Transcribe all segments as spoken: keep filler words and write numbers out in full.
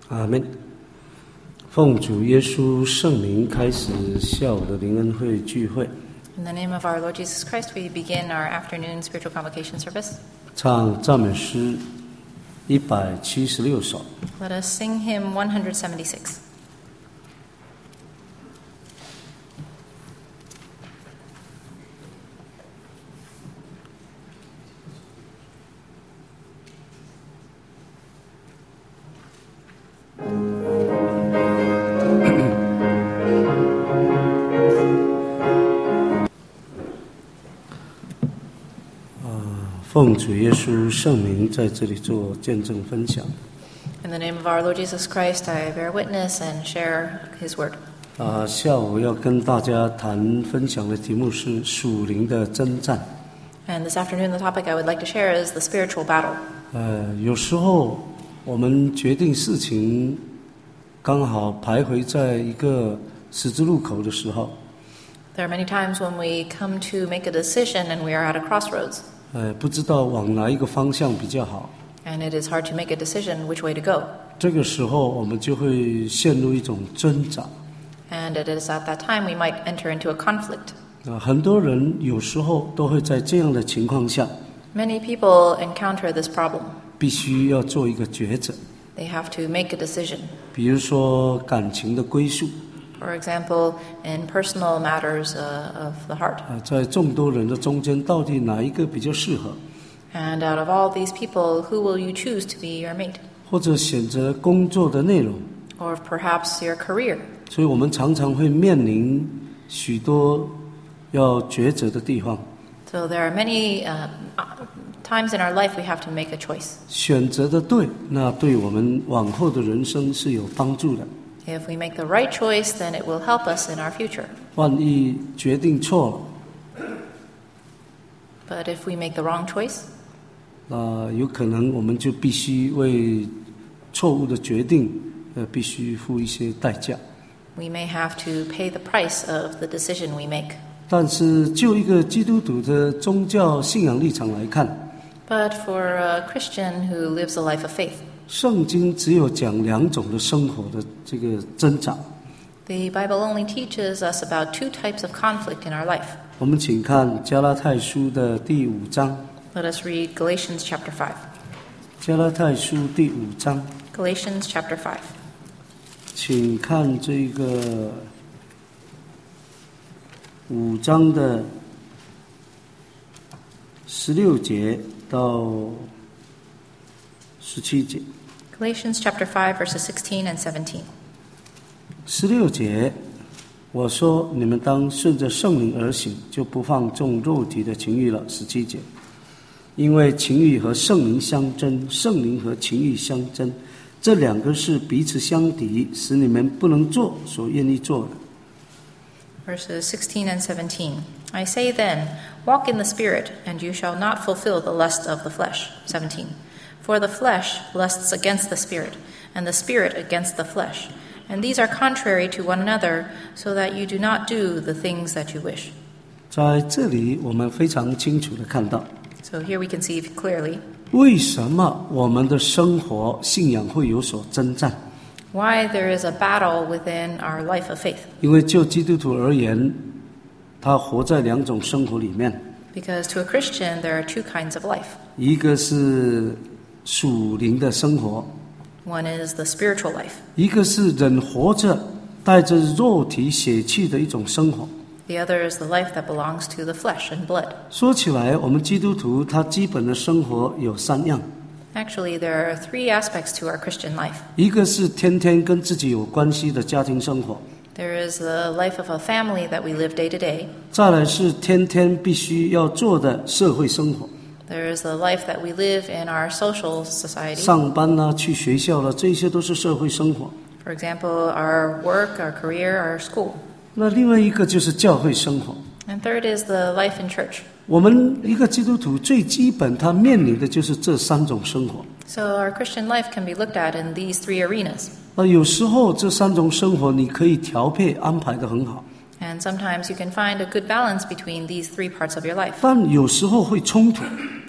阿们。奉主耶稣圣名开始下午的灵恩会聚会。 In the name of our Lord Jesus Christ, we begin our afternoon spiritual convocation service. 唱赞美诗一百七十六首。 Let us sing hymn one seventy-six. 奉主耶稣圣名在这里做见证分享。 In the name of our Lord Jesus Christ, I bear witness and share his word. 啊，下午要跟大家谈分享的题目是属灵的征战。 And this afternoon, the topic I would like to share is the spiritual battle. 呃，有时候我们决定事情刚好徘徊在一个十字路口的时候， There are many times when we come to make a decision and we are at a crossroads. 呃，不知道往哪一个方向比较好。 And it is hard to make a decision which way to go. 这个时候我们就会陷入一种挣扎。 And it is at that time we might enter into a conflict. 啊，很多人有时候都会在这样的情况下， Many people encounter this problem. 必须要做一个抉择。 They have to make a decision. 比如说感情的归宿。 For example, in personal matters uh, of the heart. 啊，在众多人的中间，到底哪一个比较适合？ And out of all these people, who will you choose to be your mate? 或者选择工作的内容。 Or perhaps your career. 所以我们常常会面临许多要抉择的地方。 So there are many uh, times in our life we have to make a choice. 选择的对，那对我们往后的人生是有帮助的。 If we make the right choice, then it will help us in our future. 万一决定错了， But if we make the wrong choice, 那有可能我们就必须为错误的决定，呃，必须付一些代价。 we may have to pay the price of the decision we make. 但是就一个基督徒的宗教信仰立场来看， But for a Christian who lives a life of faith, 圣经只有讲两种的生活的这个挣扎。 the Bible only teaches us about two types of conflict in our life. 我们请看加拉太书的第五章。 Let us read Galatians chapter five. 加拉太书第五章， Galatians chapter five. 请看这个五章的十六节到十七节。 Galatians chapter five, verses sixteen and seventeen. 十六节，我说你们当顺着圣灵而行，就不放纵肉体的情欲了。十七节，因为情欲和圣灵相争，圣灵和情欲相争，这两个是彼此相敌，使你们不能做所愿意做的。 Verses sixteen and seventeen. I say then, walk in the Spirit, and you shall not fulfill the lust of the flesh. seventeen. For the flesh lusts against the Spirit, and the Spirit against the flesh. And these are contrary to one another, so that you do not do the things that you wish. 在这里，我们非常清楚地看到， So here we can see clearly 为什么我们的生活信仰会有所征战。 why there is a battle within our life of faith. 因为就基督徒而言，他活在两种生活里面， Because to a Christian, there are two kinds of life. 一个是属灵的生活， One is the spiritual life. 一个是人活着带着肉体血气的一种生活。 The other is the life that belongs to the flesh and blood. 说起来，我们基督徒他基本的生活有三样， Actually, there are three aspects to our Christian life. 一个是天天跟自己有关系的家庭生活， There is the life of a family that we live day to day. 再来是天天必须要做的社会生活， There is the life that we live in our social society. 上班啦、去学校啦，这些都是社会生活。 For example, our work, our career, our school. 那另外一个就是教会生活。 And third is the life in church. 我们一个基督徒最基本他面临的就是这三种生活。 So our Christian life can be looked at in these three arenas. 那有时候这三种生活你可以调配安排得很好， And sometimes you can find a good balance between these three parts of your life. 但有时候会冲突。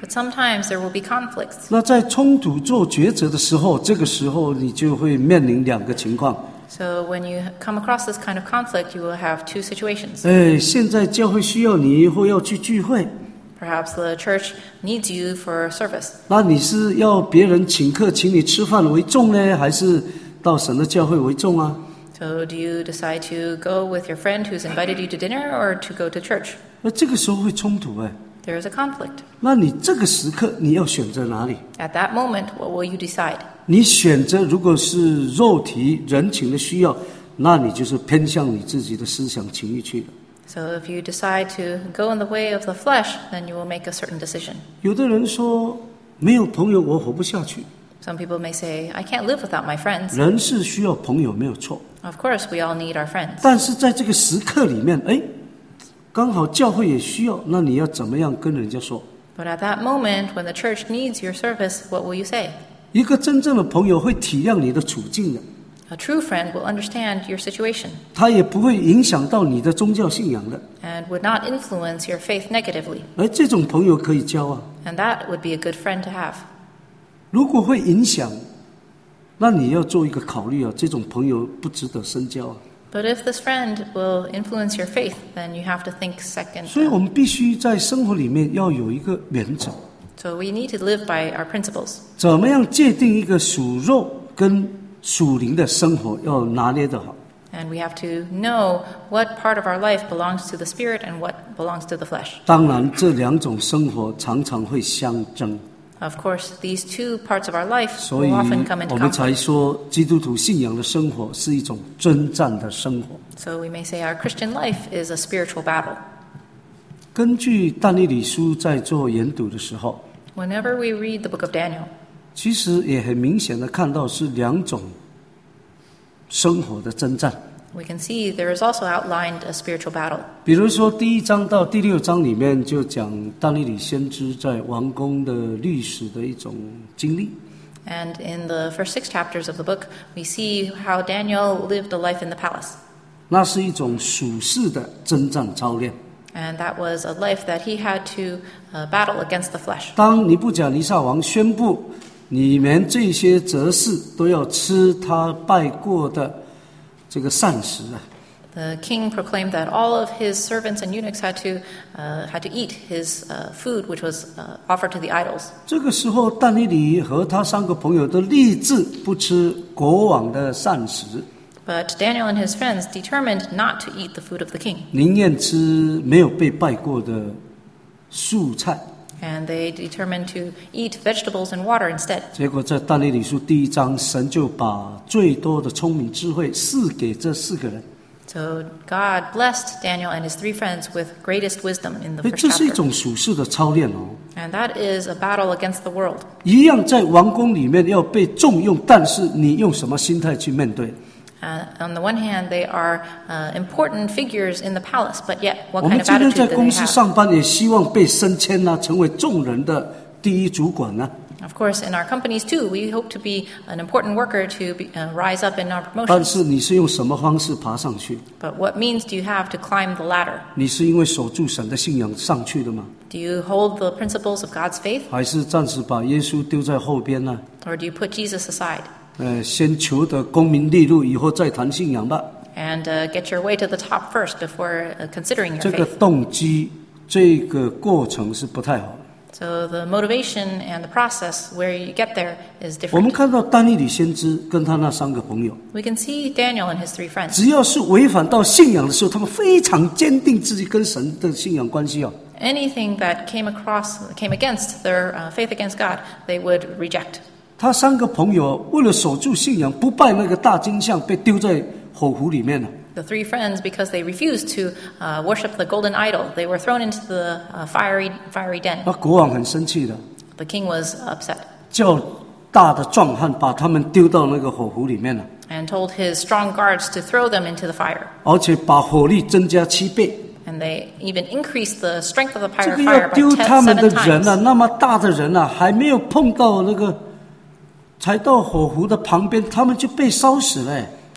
But sometimes there will be conflicts. 那在冲突做抉择的时候，这个时候你就会面临两个情况。 So when you come across this kind of conflict, you will have two situations. 哎，现在教会需要你，或要去聚会， Perhaps the church needs you for service. 那你是要别人请客请你吃饭为重呢，还是到神的教会为重啊？ So do you decide to go with your friend who's invited you to dinner or to go to church? 那这个时候会冲突哎。 There is a conflict. 那你这个时刻你要选择哪里？ At that moment, what will you decide? 你选择如果是肉体人情的需要，那你就是偏向你自己的思想情欲去了。 So if you decide to go in the way of the flesh, then you will make a certain decision. 有的人说没有朋友我活不下去， Some people may say, I can't live without my friends. 人是需要朋友没有错， Of course, we all need our friends. 但是在这个时刻里面，哎，刚好教会也需要，那你要怎么样跟人家说？ But at that moment, when the church needs your service, what will you say? 一个真正的朋友会体谅你的处境的， A true friend will understand your situation 他也不会影响到你的宗教信仰的。 and would not influence your faith negatively. 而这种朋友可以交啊。 And that would be a good friend to have. 如果会影响，那你要做一个考虑啊，这种朋友不值得深交啊。 But if this friend will influence your faith, then you have to think second. 所以我们必须在生活里面要有一个原则， So we need to live by our principles. 怎么样界定一个属肉跟属灵的生活要拿捏得好。 And we have to know what part of our life belongs to the spirit and what belongs to the flesh. 当然，这两种生活常常会相争， Of course, these two parts of our life 所以 will often come 我 into 们才 conflict. 说基督徒信仰的生活是一种征战的生活。 So we may say our Christian life is a spiritual battle. 根据但以理书在做研读的时候， Whenever we read the book of Daniel, 其实也很明显的看到是两种生活的征战。 we can see there is also outlined a spiritual battle. 比如说第一章到第六章里面就讲但以理先知在王宫的历史的一种经历。 And in the first six chapters of the book, we see how Daniel lived a life in the palace. 那是一种属世的征战操练。 And that was a life that he had to uh, battle against the flesh. 当尼布甲尼撒王宣布你们这些哲士都要吃他拜过的这个膳食啊， The king proclaimed that all of his servants and eunuchs had to uh, had to eat his uh, food, which was uh, offered to the idols. 这个时候但以理和他三个朋友都立志不吃国王的膳食， But Daniel and his friends determined not to eat the food of the king, 宁愿吃没有被拜过的素菜。 and they determined to eat vegetables and water instead. 结果在但以理书第一章，神就把最多的聪明智慧赐给这四个人。 So God blessed Daniel and his three friends with greatest wisdom in the 哎， first 这是一 chapter. 种属世的操练哦。 And that is a battle against the world. 一样在王宫里面要被重用，但是你用什么心态去面对？ Uh, on the one hand, they are uh, important figures in the palace, but yet 我 what 们 kind of 今天 attitude 在 do 公 they 司 have? 上班，也希望被升迁呐、成为众人的第一主管呐、 Of course, in our companies too, we hope to be an important worker to be, uh, rise up in our 但 promotions. 是你是用什么方式爬上去？ But what means do you have to climb the ladder? 你是因为守住神的信仰上去的吗？ Do you hold the principles of God's faith, 还是暂时把耶稣丢在后边呢？ or do you put Jesus aside 呃，先求得功名利禄，以后再谈信仰吧。 and uh, get your way to the top first before uh, considering your 这个 faith? 动机，这个过程是不太好的。 So the motivation and the process where you get there is 我们 different. 看到但以理先知跟他那三个朋友， We can see Daniel and his three friends. 只要是违反到信仰的时候，他们非常坚定自己跟神的信仰关系哦。 Anything that came across, came against their uh, faith against God, they would reject. 他三个朋友为了守住信仰，不拜那个大金像，被丢在火湖里面了。 The three friends, because they refused to uh, worship the golden idol, they were thrown into the uh, fiery, fiery den. 那国王很生气的， The king was upset 叫大的壮汉把他们丢到那个火湖里面了， and told his strong guards to throw them into the fire. 而且把火力增加七倍。 And they even increased the strength of the 这 fire, 个 fire 要 by 丢 ten, 他们的 seven 人啊， times. 那么大的人啊，还没有碰到那个，才到火湖的旁边，他们就被烧死了。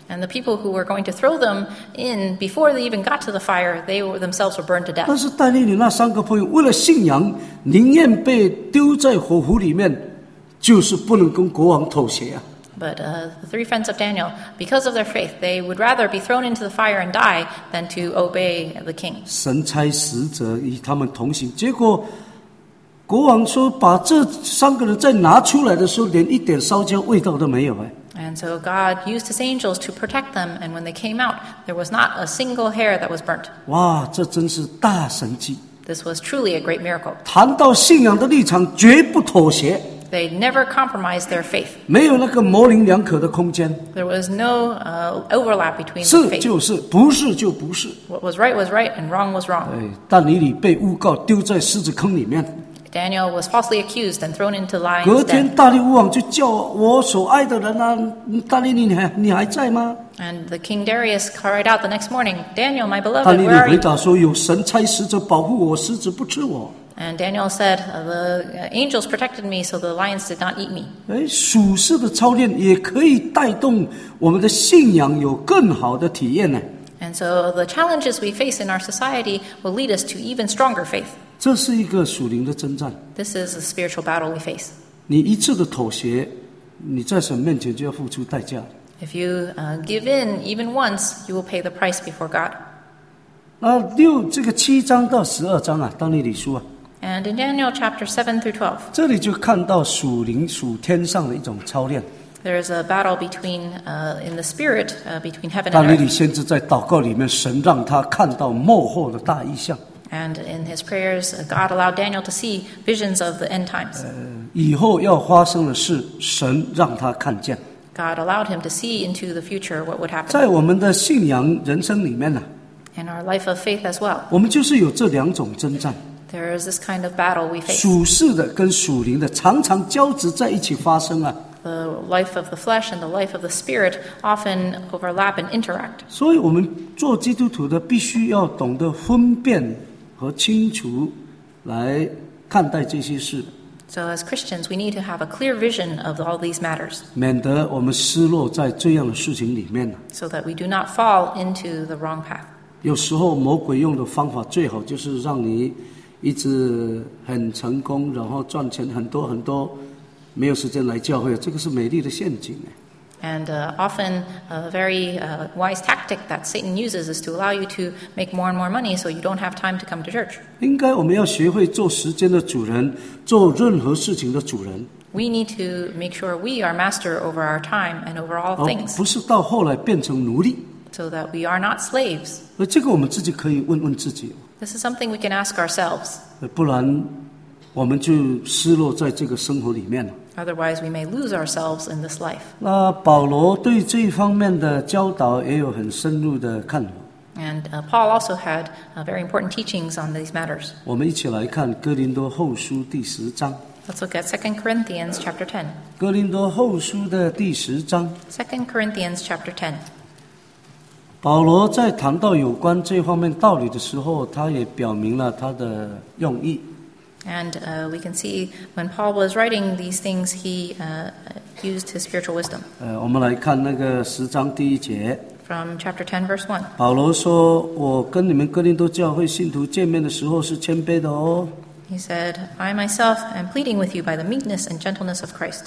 And the people who were going to throw them in, before they even got to the fire, they were, themselves were burned to 但 death. 是但以理那三个朋友为了信仰，宁愿被丢在火湖里面，就是不能跟国王妥协啊。 But uh, the three friends of Daniel, because of their faith, they would rather be thrown into the fire and die than to obey the king. 神差使者与他们同行，结果国王说把这三个人再拿出来的时候，连一点烧焦味道都没有哎。 And so God used his angels to protect them, and when they came out, there was not a single hair that was burnt. 哇，这真是大神迹！ This was truly a great miracle. 谈到信仰的立场，绝不妥协， They never compromised their faith. 没有那个模棱两可的空间。 There was no uh, overlap between the 是 faith. 就是，不是就不是。 What was right was right, and wrong was wrong. 哎，但以理被诬告丢在狮子坑里面。 Daniel was falsely accused and thrown into 隔 lion's 天， den. 大利乌王就叫我所爱的人啊，大利你还你还在吗？ And the king Darius cried out the next morning, Daniel, my 大 beloved, 利 where 你 are 回 you? 答说：有神差使者保护我，狮子不吃我。 And Daniel said, the angels protected me, so the lions did not eat me. 哎，属世的操练也可以带动我们的信仰有更好的体验呢。 And so the challenges we face in our society will lead us to even stronger faith. 这是一个属灵的征战。 This is a spiritual battle we face. 你一次的妥协，你在神面前就要付出代价。 If you uh, give in even once, you will pay the price before God. 那六这个七章到十二章啊，当利理书啊， And in Daniel chapter seven through twelve, 这里就看到属灵属天上的一种操练。 there is a battle between, uh, in the spirit, uh, between heaven 当 and 利 earth. 理先知在祷告里面，神让他看到幕后的大意象。 And in his prayers, uh, God allowed Daniel to see visions of the end times. 以后要发生的事，神让他看见。 God allowed him to see into the future what would happen. 在我们的信仰人生里面呢、 In our life of faith as well, 我们就是有这两种征战， there is this kind of battle we face. 属世的跟属灵的常常交织在一起发生啊。 The life of the flesh and the life of the spirit often overlap and interact. 所以我们做基督徒的必须要懂得分辨和清楚来看待这些事， So as Christians, we need to have a clear vision of all these matters 免得我们失落在这样的事情里面。 so that we do not fall into the wrong path. 有时候魔鬼用的方法最好就是让你一直很成功，然后赚钱很多很多，没有时间来教会，这个是美丽的陷阱。 And uh, often a very uh, wise tactic that Satan uses is to allow you to make more and more money so you don't have time to come to church. 应该我们要学会做时间的主人，做任何事情的主人， We need to make sure we are master over our time and over all 而 things 不是到后来变成奴隶。 so that we are not slaves. 而这个我们自己可以问问自己， This is something we can ask ourselves. 呃不然我们就失落在这个生活里面了。 Otherwise, we may lose ourselves in this life. 那保罗对这一方面的教导也有很深入的看法。 And uh, Paul also had uh, very important teachings on these matters. 我们一起来看哥林多后书第十章。 Let's look at Second Corinthians chapter ten. 哥林多后书的第十章， Second Corinthians chapter ten. 保罗在谈到有关这方面道理的时候，他也表明了他的用意。 And uh, we can see when Paul was writing these things, he uh, used his spiritual wisdom. 呃，我们来看那个十章第一节， From chapter ten, verse one. 保罗说：“我跟你们哥林多教会信徒见面的时候是谦卑的哦。 He said, I myself am pleading with you by the meekness and gentleness of Christ.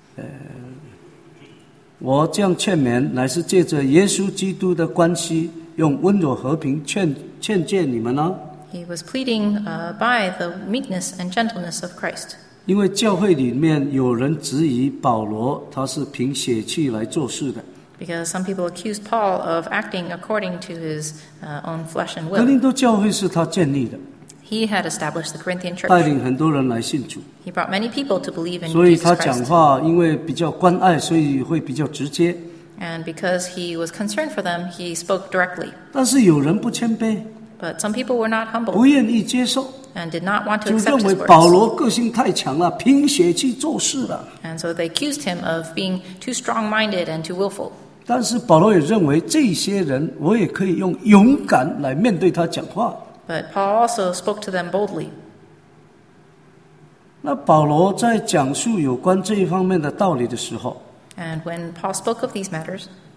我这样劝勉，乃是借着耶稣基督的关系，用温柔和平劝劝诫你们呢、 He was pleading uh, by the meekness and gentleness of Christ. 因为教会里面有人质疑保罗，他是凭血气来做事的。 Because some people accused Paul of acting according to his uh, own flesh and 哥 will. 林多教会是他建立的， He had established the Corinthian 带 church. 领很多人来信主， He brought many people to believe in 所以 Jesus 他讲 Christ. 话因为比较关爱，所以会比较直接。 And because he was concerned for them, he spoke directly. 但是有人不谦卑， But some people were not 不 humble 愿意接受， and did not want to 就 accept 认为 his 保 words. 罗个性太强了，凭血气做事了。 And so they accused him of being too strong-minded and too willful. 但是保罗也认为这些人，我也可以用勇敢来面对他讲话。 But Paul also spoke to them boldly. 那保罗在讲述有关这一方面的道理的时候， And when Paul spoke of these matters,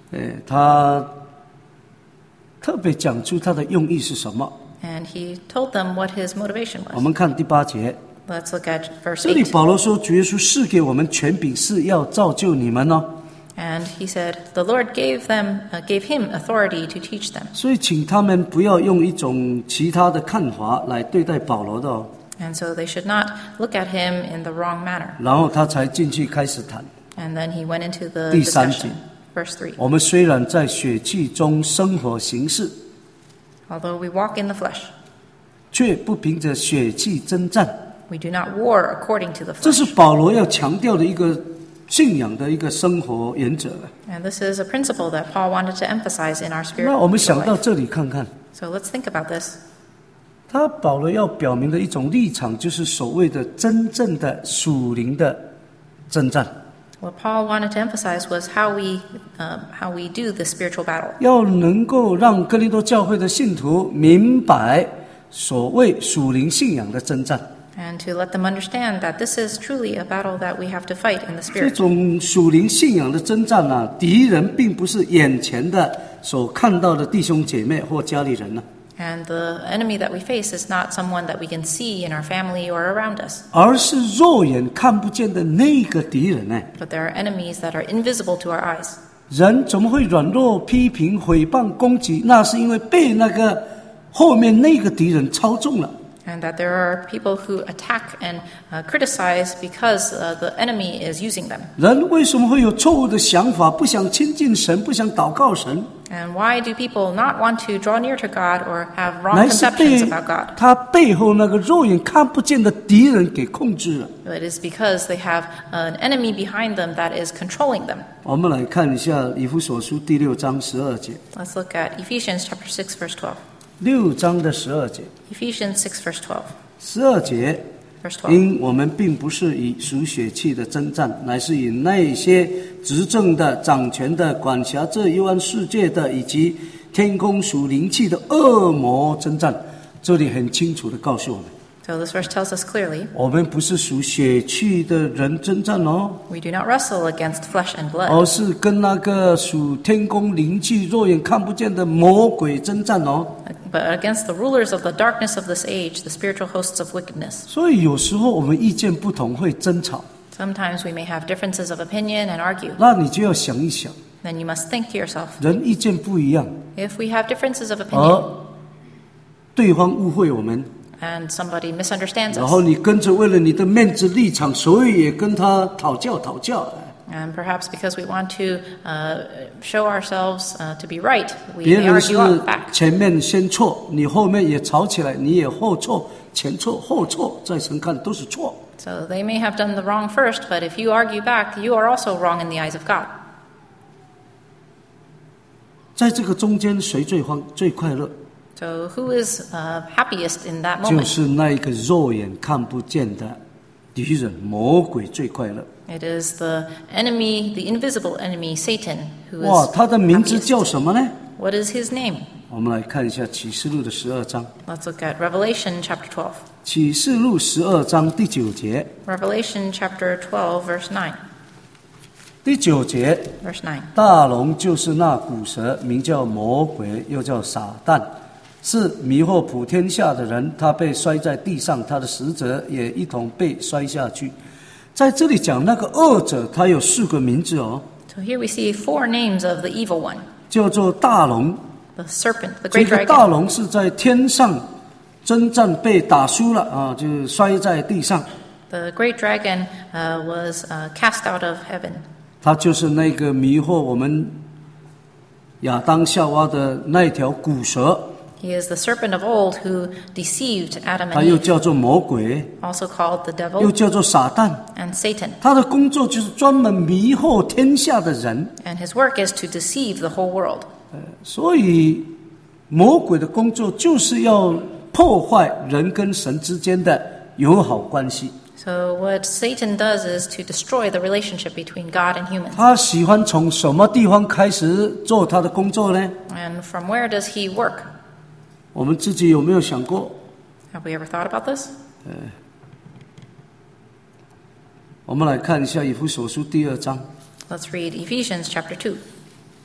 呃，他特别讲出他的用意是什么。 And he told them what his motivation 我 was. 们看第八节， Let's look at verse 这里 eight. 保罗说，主耶稣赐给我们权柄，是要造就你们哦。 And he said, the Lord gave them, uh, gave him authority to teach them. 所以，请他们不要用一种其他的看法来对待保罗的哦。 And so they should not look at him in the wrong manner. 然后他才进去开始谈。 And then he went into the 第三 discussion. 节。 Verse three. 我们虽然在血气中生活行事， Although we walk in the flesh, 却不凭着血气征战。 we do not war according to the 这是 flesh. 保罗要强调的一个信仰的一个生活原则。 And this is a principle that Paul wanted to emphasize in our 那我们 spiritual 想到 life. 这里看看， So let's think about this. 他保罗要表明的一种立场，就是所谓的真正的属灵的征战， What Paul wanted to emphasize was how we, um, how we do the spiritual battle. 要能够让哥林多教会的信徒明白所谓属灵信仰的征战。 And to let them understand that this is truly a battle that we have to fight in the 这 spirit. 种属灵信仰的征战啊，敌人并不是眼前的所看到的弟兄姐妹或家里人啊， And the enemy that we face is not someone that we can see in our family or around us, 而是肉眼看不见的那个敌人呢。 but there are enemies that are invisible to our eyes. 人怎么会软弱、批评、毁谤、攻击？那是因为被那个后面那个敌人操纵了。 And that there are people who attack and uh, criticize because uh, the enemy is using them. 人为什么会有错误的想法，不想亲近神，不想祷告神？ And why do people not want to draw near to God or have wrong 乃是 conceptions 被 about God? 他背后那个肉眼看不见的敌人给控制了。 It is because they have an enemy behind them that is controlling them. 我们来看一下以弗所书第六章十二节， Let's look at Ephesians chapter six, verse twelve. 六章的十二节， Ephesians six, verse twelve. 十二节。 Verse twelve. 因我们并不是以属血气的征战，乃是以那些执政的、掌权的、管辖这幽暗世界的，以及天空属灵气的恶魔征战。这里很清楚地告诉我们， So this verse tells us clearly, 我们不是属血气的人征战哦， we do not wrestle against flesh and blood, 而是跟那个属天空灵气、肉眼看不见的魔鬼征战哦。 but against the rulers of the darkness of this age, the spiritual hosts of wickedness. 所以有时候我们意见不同会争吵， Sometimes we may have differences of opinion and argue. 那你就要想一想， Then you must think to yourself, 人意见不一样， if we have differences of 而 opinion 对方误会我们。 and somebody misunderstands 然后 us, 你跟着为了你的面子立场，所以也跟他讨教讨教。 and perhaps because we want to uh, show ourselves uh, to be right, we 别 may 人是 argue back. 前面先错，你后面也吵起来，你也后错，前错后错，在神看都是错。 So they may have done the wrong first, but if you argue back, you are also wrong in the eyes of God. 在这个中间，谁最欢最快乐？ So who is uh, happiest in that 就 moment? 是那一个肉眼看不见的敌人魔鬼最快乐。 It is the enemy, the invisible enemy, Satan, who 哇， is 他的名字 happiest. 叫什么呢？ What is his name? 我们来看一下启示录的十二章。 Let's look at Revelation chapter twelve. 启示录十二章第九节， Revelation chapter twelve, verse nine. 第九节。 Verse nine. 大龙就是那古蛇，名叫魔鬼，又叫撒旦，是迷惑普天下的人。他被摔在地上，他的使者也一同被摔下去。在这里讲那个恶者，他有四个名字哦， So here we see four names of the evil one, 叫做大龙。 the serpent, the 这 great 个大 dragon. 龙是在天上征战被打输了啊，就摔在地上。 The great dragon uh, was uh, cast out of heaven. 他就是那个迷惑我们亚当夏娃的那条古蛇， He is the serpent of old who deceived Adam 他 and 又 Eve, 叫做魔鬼， also called the 又 devil 叫做撒旦。 and Satan. 他的工作就是专门迷惑天下的人， And his work is to deceive the whole world. 所以魔鬼的工作就是要破坏人跟神之间的友好关系。 So what Satan does is to destroy the relationship between God and humans. 他喜欢从什么地方开始做他的工作呢？ And from where does he work? 我们自己有没有想过？ Have we ever thought about this? 我们来看一下以弗所书第二章， Let's read Ephesians chapter two.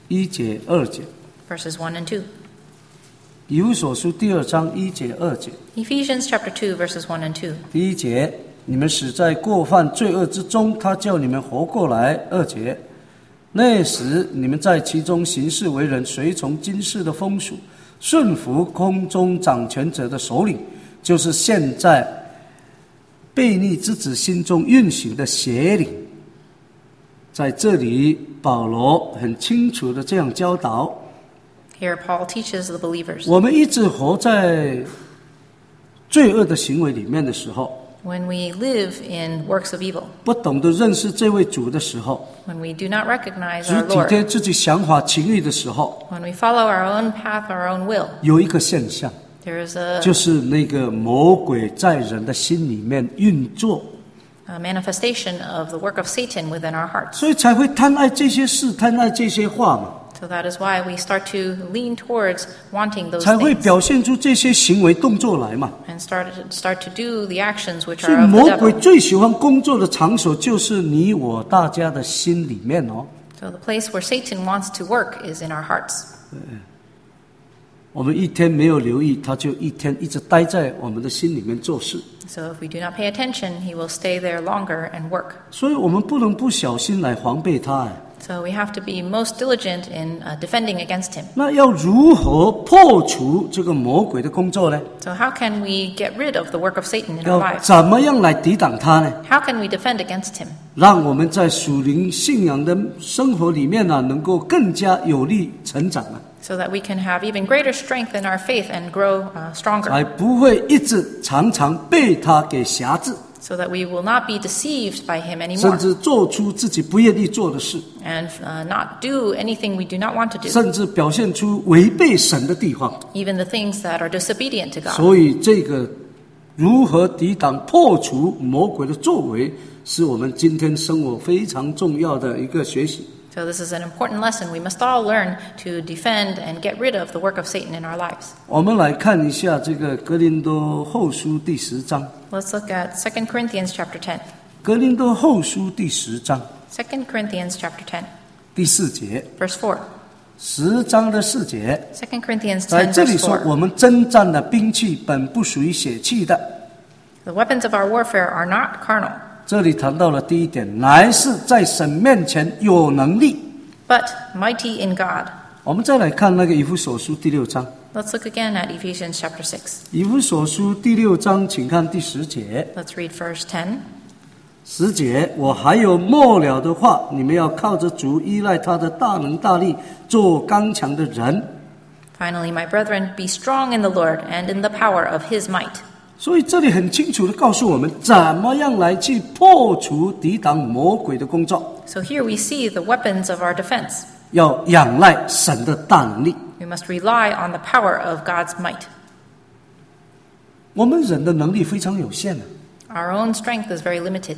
一节二节。 verses one and two. 以弗所书第二章一节二节。 Ephesians chapter two, verses one and two. 第一节，你们死在过犯罪恶之中，他叫你们活过来。二节，那时你们在其中行事为人，随从今世的风俗，顺服空中掌权者的首领，就是现在悖逆之子心中运行的邪灵。在这里，保罗很清楚的这样教导。 Here Paul teaches the believers. 我们一直活在罪恶的行为里面的时候， When we live in works of evil, 不懂得认识这位主的时候， when we do not recognize 只 our 体 Lord, 贴自己想法情欲的时候， when we follow our own path, our own will, 有一个现象， there is a, 就是那个魔鬼在人的心里面运作， a manifestation of the work of Satan within our hearts. 所以才会贪爱这些事，贪爱这些话嘛， So that is why we start to lean towards wanting those 才会 things 表现出这些行为动作来嘛。 and start to, start to do the actions which 所以 are of 魔 the 鬼 devil. 最喜欢工作的场所就是你我大家的心里面哦。 So the place where Satan wants to work is in our hearts. 我们一天没有留意，他就一天一直待在我们的心里面做事。 So if we do not pay attention, he will stay there longer and work. 所以我们不能不小心来防备他哎。 So we have to be most diligent in uh, defending against him. 那要如何破除这个魔鬼的工作呢？ So how can we get rid of the work of Satan in our 要 lives? 怎么样来抵挡他呢？ How can we defend against him? 让我们在属灵信仰的生活里面呢、啊，能够更加有力成长啊， So that we can have even greater strength in our faith and grow uh, 才 stronger. 不会一直常常被他给辖制， So that we will not be deceived by him 甚 anymore. 至做出自己不愿意做的事， And uh, not do anything we do not want to do. 甚至表现出违背神的地方。 Even the things that are disobedient to God. 所以，这个如何抵挡、破除魔鬼的作为，是我们今天生活非常重要的一个学习。 So this is an important lesson. We must all learn to defend and get rid of the work of Satan in our lives. 我们来看一下这个哥林多后书第十章。 Let's look at Second Corinthians chapter ten. 哥林多后书第十章 Second Corinthians chapter ten, 第四节， verse four. 十章的四节， Second Corinthians 在 ten, 这里 verse 说， four. 我们征战的兵器本不属于血气的。 The weapons of our warfare are not carnal, 这里谈到了第一点，乃是在神面前有能力。 but mighty in God. 我们再来看那个以弗所书第六章， Let's look again at Ephesians chapter six. 以弗所书第六章，请看第十节。 Let's read verse ten. 十节，我还有末了的话，你们要靠着主，依赖他的大能大力，做刚强的人。 Finally, my brethren, be strong in the Lord and in the power of his might. 所以这里很清楚的告诉我们，怎么样来去破除、抵挡魔鬼的工作。 So here we see the weapons of our defense. 要仰赖神的大能力。 We must rely on the power of God's might. 我们人的能力非常有限的， Our own strength is very limited.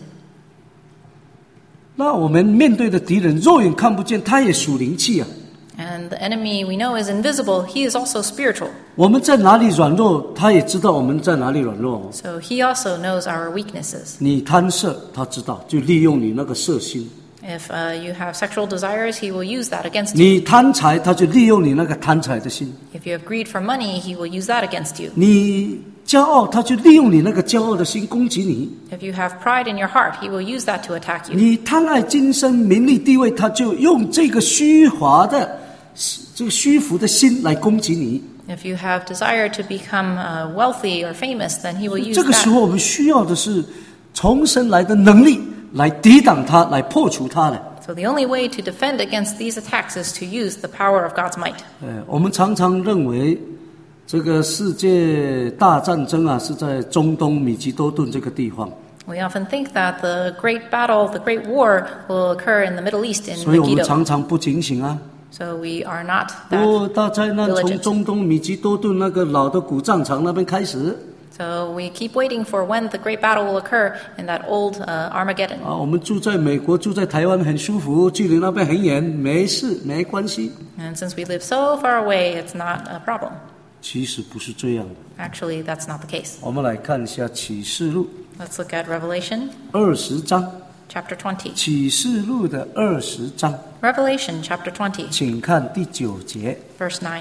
那我们面对的敌人肉眼看不见，他也属灵气啊。 And the enemy we know is invisible. He is also spiritual. 我们在哪里软弱，他也知道我们在哪里软弱。 So he also knows our weaknesses. 你贪色，他知道，就利用你那个色心； If uh, you have sexual desires, he will use that against you. 你贪财，他就利用你那个贪财的心； If you have greed for money, he will use that against you. 你骄傲，他就利用你那个骄傲的心攻击你； If you have pride in your heart, he will use that to attack you. 你贪爱今生名利地位，他就用这个虚华的、这个虚浮的心来攻击你。 If you have desire to become uh, wealthy or famous, then he will use 这个时 that. 候，我们需要的是从神来的能力，来抵挡它，来破除它的。 So the only way to defend against these attacks is to use the power of God's might. 呃，我们常常认为，这个世界大战争啊，是在中东米吉多顿这个地方， We often think that the great battle, the great war, will occur in the Middle East in 所以我们 Megiddo. 常常不警醒啊。 So we are not that 哦，大灾难从 diligent. 中东米吉多顿那个老的古战场那边开始 So we keep waiting for when the great battle will occur in that old uh, Armageddon. 啊。我们住在美国，住在台湾很舒服，距离那边很远，没事，没关系。 And since we live so far away, it's not a problem. 其实不是这样的。 Actually, that's not the case. 我们来看一下启示录 Let's look at Revelation 二十章， chapter twenty. 启示录的二十章， Revelation chapter twenty, 请看第九节。 verse nine.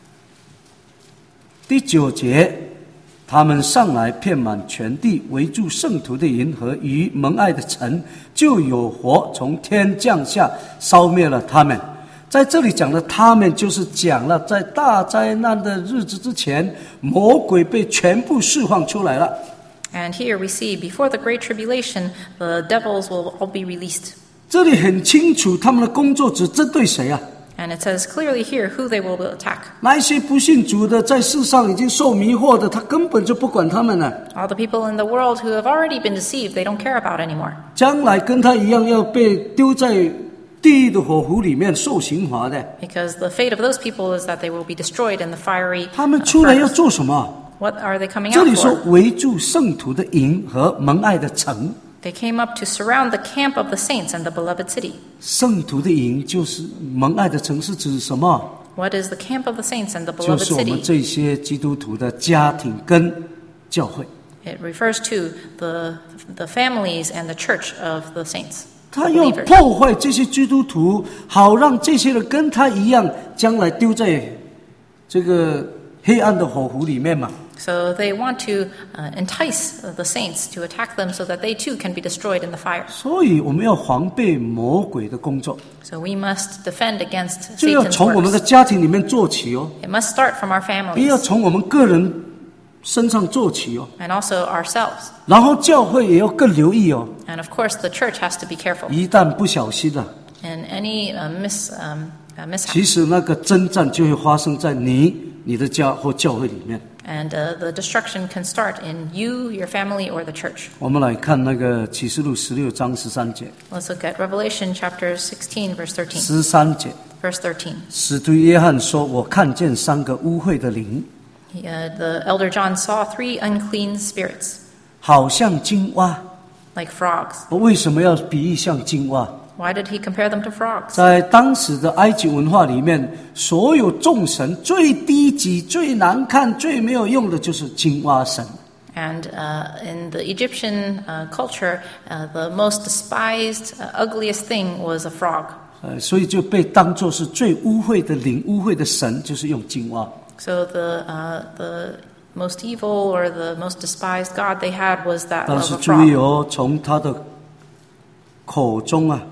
第九节，他们上来遍满全地，围住圣徒的营和与蒙爱的城，就有火从天降下，烧灭了他们。在这里讲的他们，就是讲了在大灾难的日子之前，魔鬼被全部释放出来了。 And here we see, before the great tribulation, the devils will all be released. 这里很清楚，他们的工作只针对谁啊？ And it says clearly here who they will attack. 那一些不信主的，在世上已经受迷惑的，他根本就不管他们了。 All the people in the world who have already been deceived, they don't care about anymore. 将来跟他一样要被丢在地狱的火湖里面受刑罚的。 Because the fate of those people is that they will be destroyed in the fiery 他们 uh, 出来要 furnace. 做什么？ What are they coming 这 out 里说 for? 围住圣徒的营和蒙爱的城。 They came up to surround the camp of the saints and the beloved city. 圣徒的营就是蒙爱的城，是指什么？ What is the camp of the saints and the 就 beloved 是我们 city? 这些基督徒的家庭跟教会。 It refers to the, the families and the church of the saints. 他 the 要 believers. 破坏这些基督徒，好让这些人跟他一样，将来丢在这个黑暗的火湖里面嘛。 So they want to uh, entice the saints to attack them so that they too can be destroyed in the fire. 所以我们要防备魔鬼的工作， So we must defend against 就要 Satan's 从我们的 works. 家庭里面做起哦， It must start from our 不要 families 从我们个人身上做起哦。 and also ourselves. 然后教会也要更留意哦， And of course, the church has to be careful. 一旦不小心了， And any uh, mis, um, uh, mishap. 其实那个征战就会发生在你、你的家或教会里面。 And uh, the destruction can start in you, your family, or the church. 我们来看那个启示录十六章十三节， Let's look at Revelation chapter sixteen, verse thirteen. 十三节， Verse thirteen. 使徒约翰说：“我看见三个污秽的灵， He, uh, the elder John saw three unclean spirits, 好像金蛙。 like frogs. 为什么要比喻像金蛙？ Why did he compare them to frogs? 在当时的埃及文化里面，所有众神最低级、最难看、最没有用的就是青蛙神。 And uh, in the Egyptian uh, culture, uh, the most despised, uh, ugliest thing was a frog. 呃，所以就被当作是最污秽的灵、污秽的神，就是用金蛙。 So the uh, the most evil or the most despised god they had was that 但 of 是 a 注意 frog. 哦，从他的口中啊，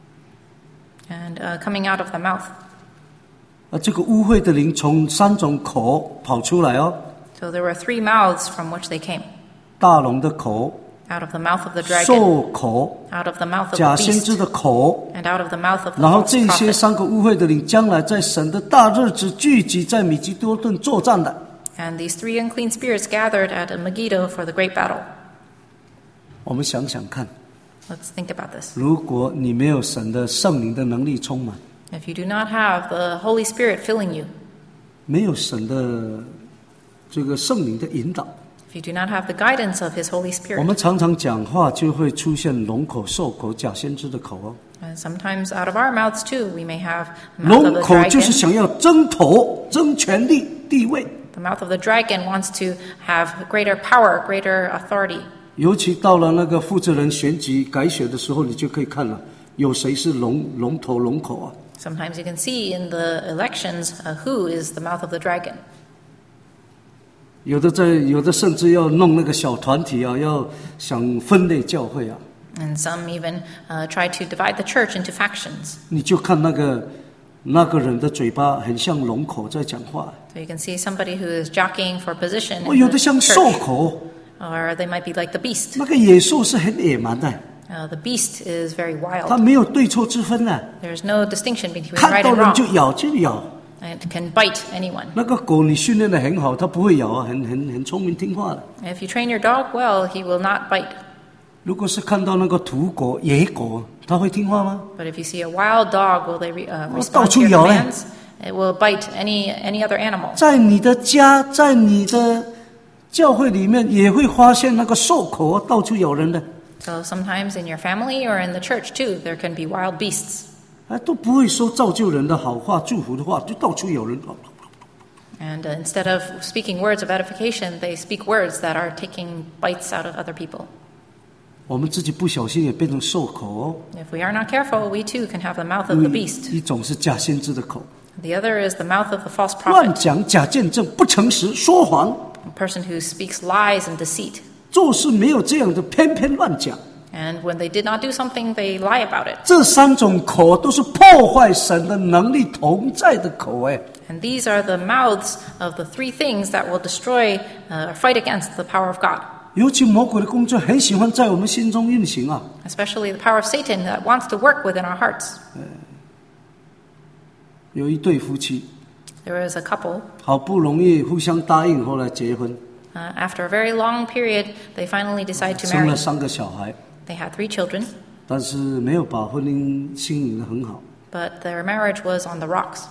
And uh, coming out of the mouth. 啊，这个污秽的灵从三种口跑出来哦， So there were three mouths from which they came. 大龙的口、 Out of the mouth of the dragon, 兽口、 out of the mouth of 假 the 先知 beast, 的口。 and out of the mouth of the 然后 false 这些 prophet. 三个污秽的灵，将来在神的大日子聚集在米基多顿作战的。 And these three unclean spirits gathered at Megiddo for the great battle. 我们想想看， Let's think about this. 如果你没有神的圣灵的能力充满， If you do not have the Holy Spirit filling you, 没有神的这个圣灵的引导， if you do not have the guidance of His Holy 我 Spirit, 们常常讲话就会出现龙口、兽口、假先知的口哦。 and sometimes out of our mouths too, we may have the mouth of 龙 the 口就是 dragon. 想要争头、争权力、地位， The mouth of the dragon wants to have greater power, greater authority. 尤其到了那个负责人选举改选的时候，你就可以看了，有谁是龙龙头、龙口啊？ Sometimes you can see in the elections uh, who is the mouth of the dragon. 有的在，有的甚至要弄那个小团体啊，要想分类教会啊。 And some even uh, try to divide the church into factions. 你就看那个那个人的嘴巴很像龙口在讲话， So you can see somebody who is jockeying for position 哦， in 有 the 的像兽 church, 口， or they might be like the beast. 那个野兽是很野蛮的， Uh, the beast is very 它 wild. 没有对错之分的， There's no distinction between 看 right 到 and 人就 wrong. 咬就咬。 And it can bite anyone. 那个狗你训练的很好，它不会咬啊，很很很聪明听话的。 If you train your dog well, he will not bite. 如果是看到那个土狗、野狗，它会听话吗？ But if you see a wild dog, will they re, uh, 哦， respond 到 to 处 your 咬嘞。 commands? It will bite any any other animal. 在你的家，在你的教会里面，也会发现那个兽口啊，到处咬人的， So sometimes in your family or in the church too, there can be wild beasts. 啊，都不会说造就人的好话、祝福的话，就到处咬人。 And uh, instead of speaking words of edification, they speak words that are taking bites out of other people. 我们自己不小心也变成兽口哦。 If we are not careful, we too can have the mouth of the beast. 一种是假先知的口， The other is the mouth of the false 乱 prophet, 讲、假见证、不诚实、说谎， a person who speaks lies and deceit. 做事没有这样的，偏偏乱讲。 And when they did not do something, they lie about it. 这三种口都是破坏神的能力同在的口哎。 And these are the mouths of the three things that will destroy uh, or fight against the power of God, 尤其魔鬼的工作很喜欢在我们心中运行啊。 especially the power of Satan that wants to work within our hearts. 有一对夫妻， There was a couple. 好不容易互相答应，后来结婚， Uh, after a very long period, they finally decide to 生 marry. 了三个小孩， They had three children, 但是没有把婚姻经营得很好。 but their marriage was on the rocks.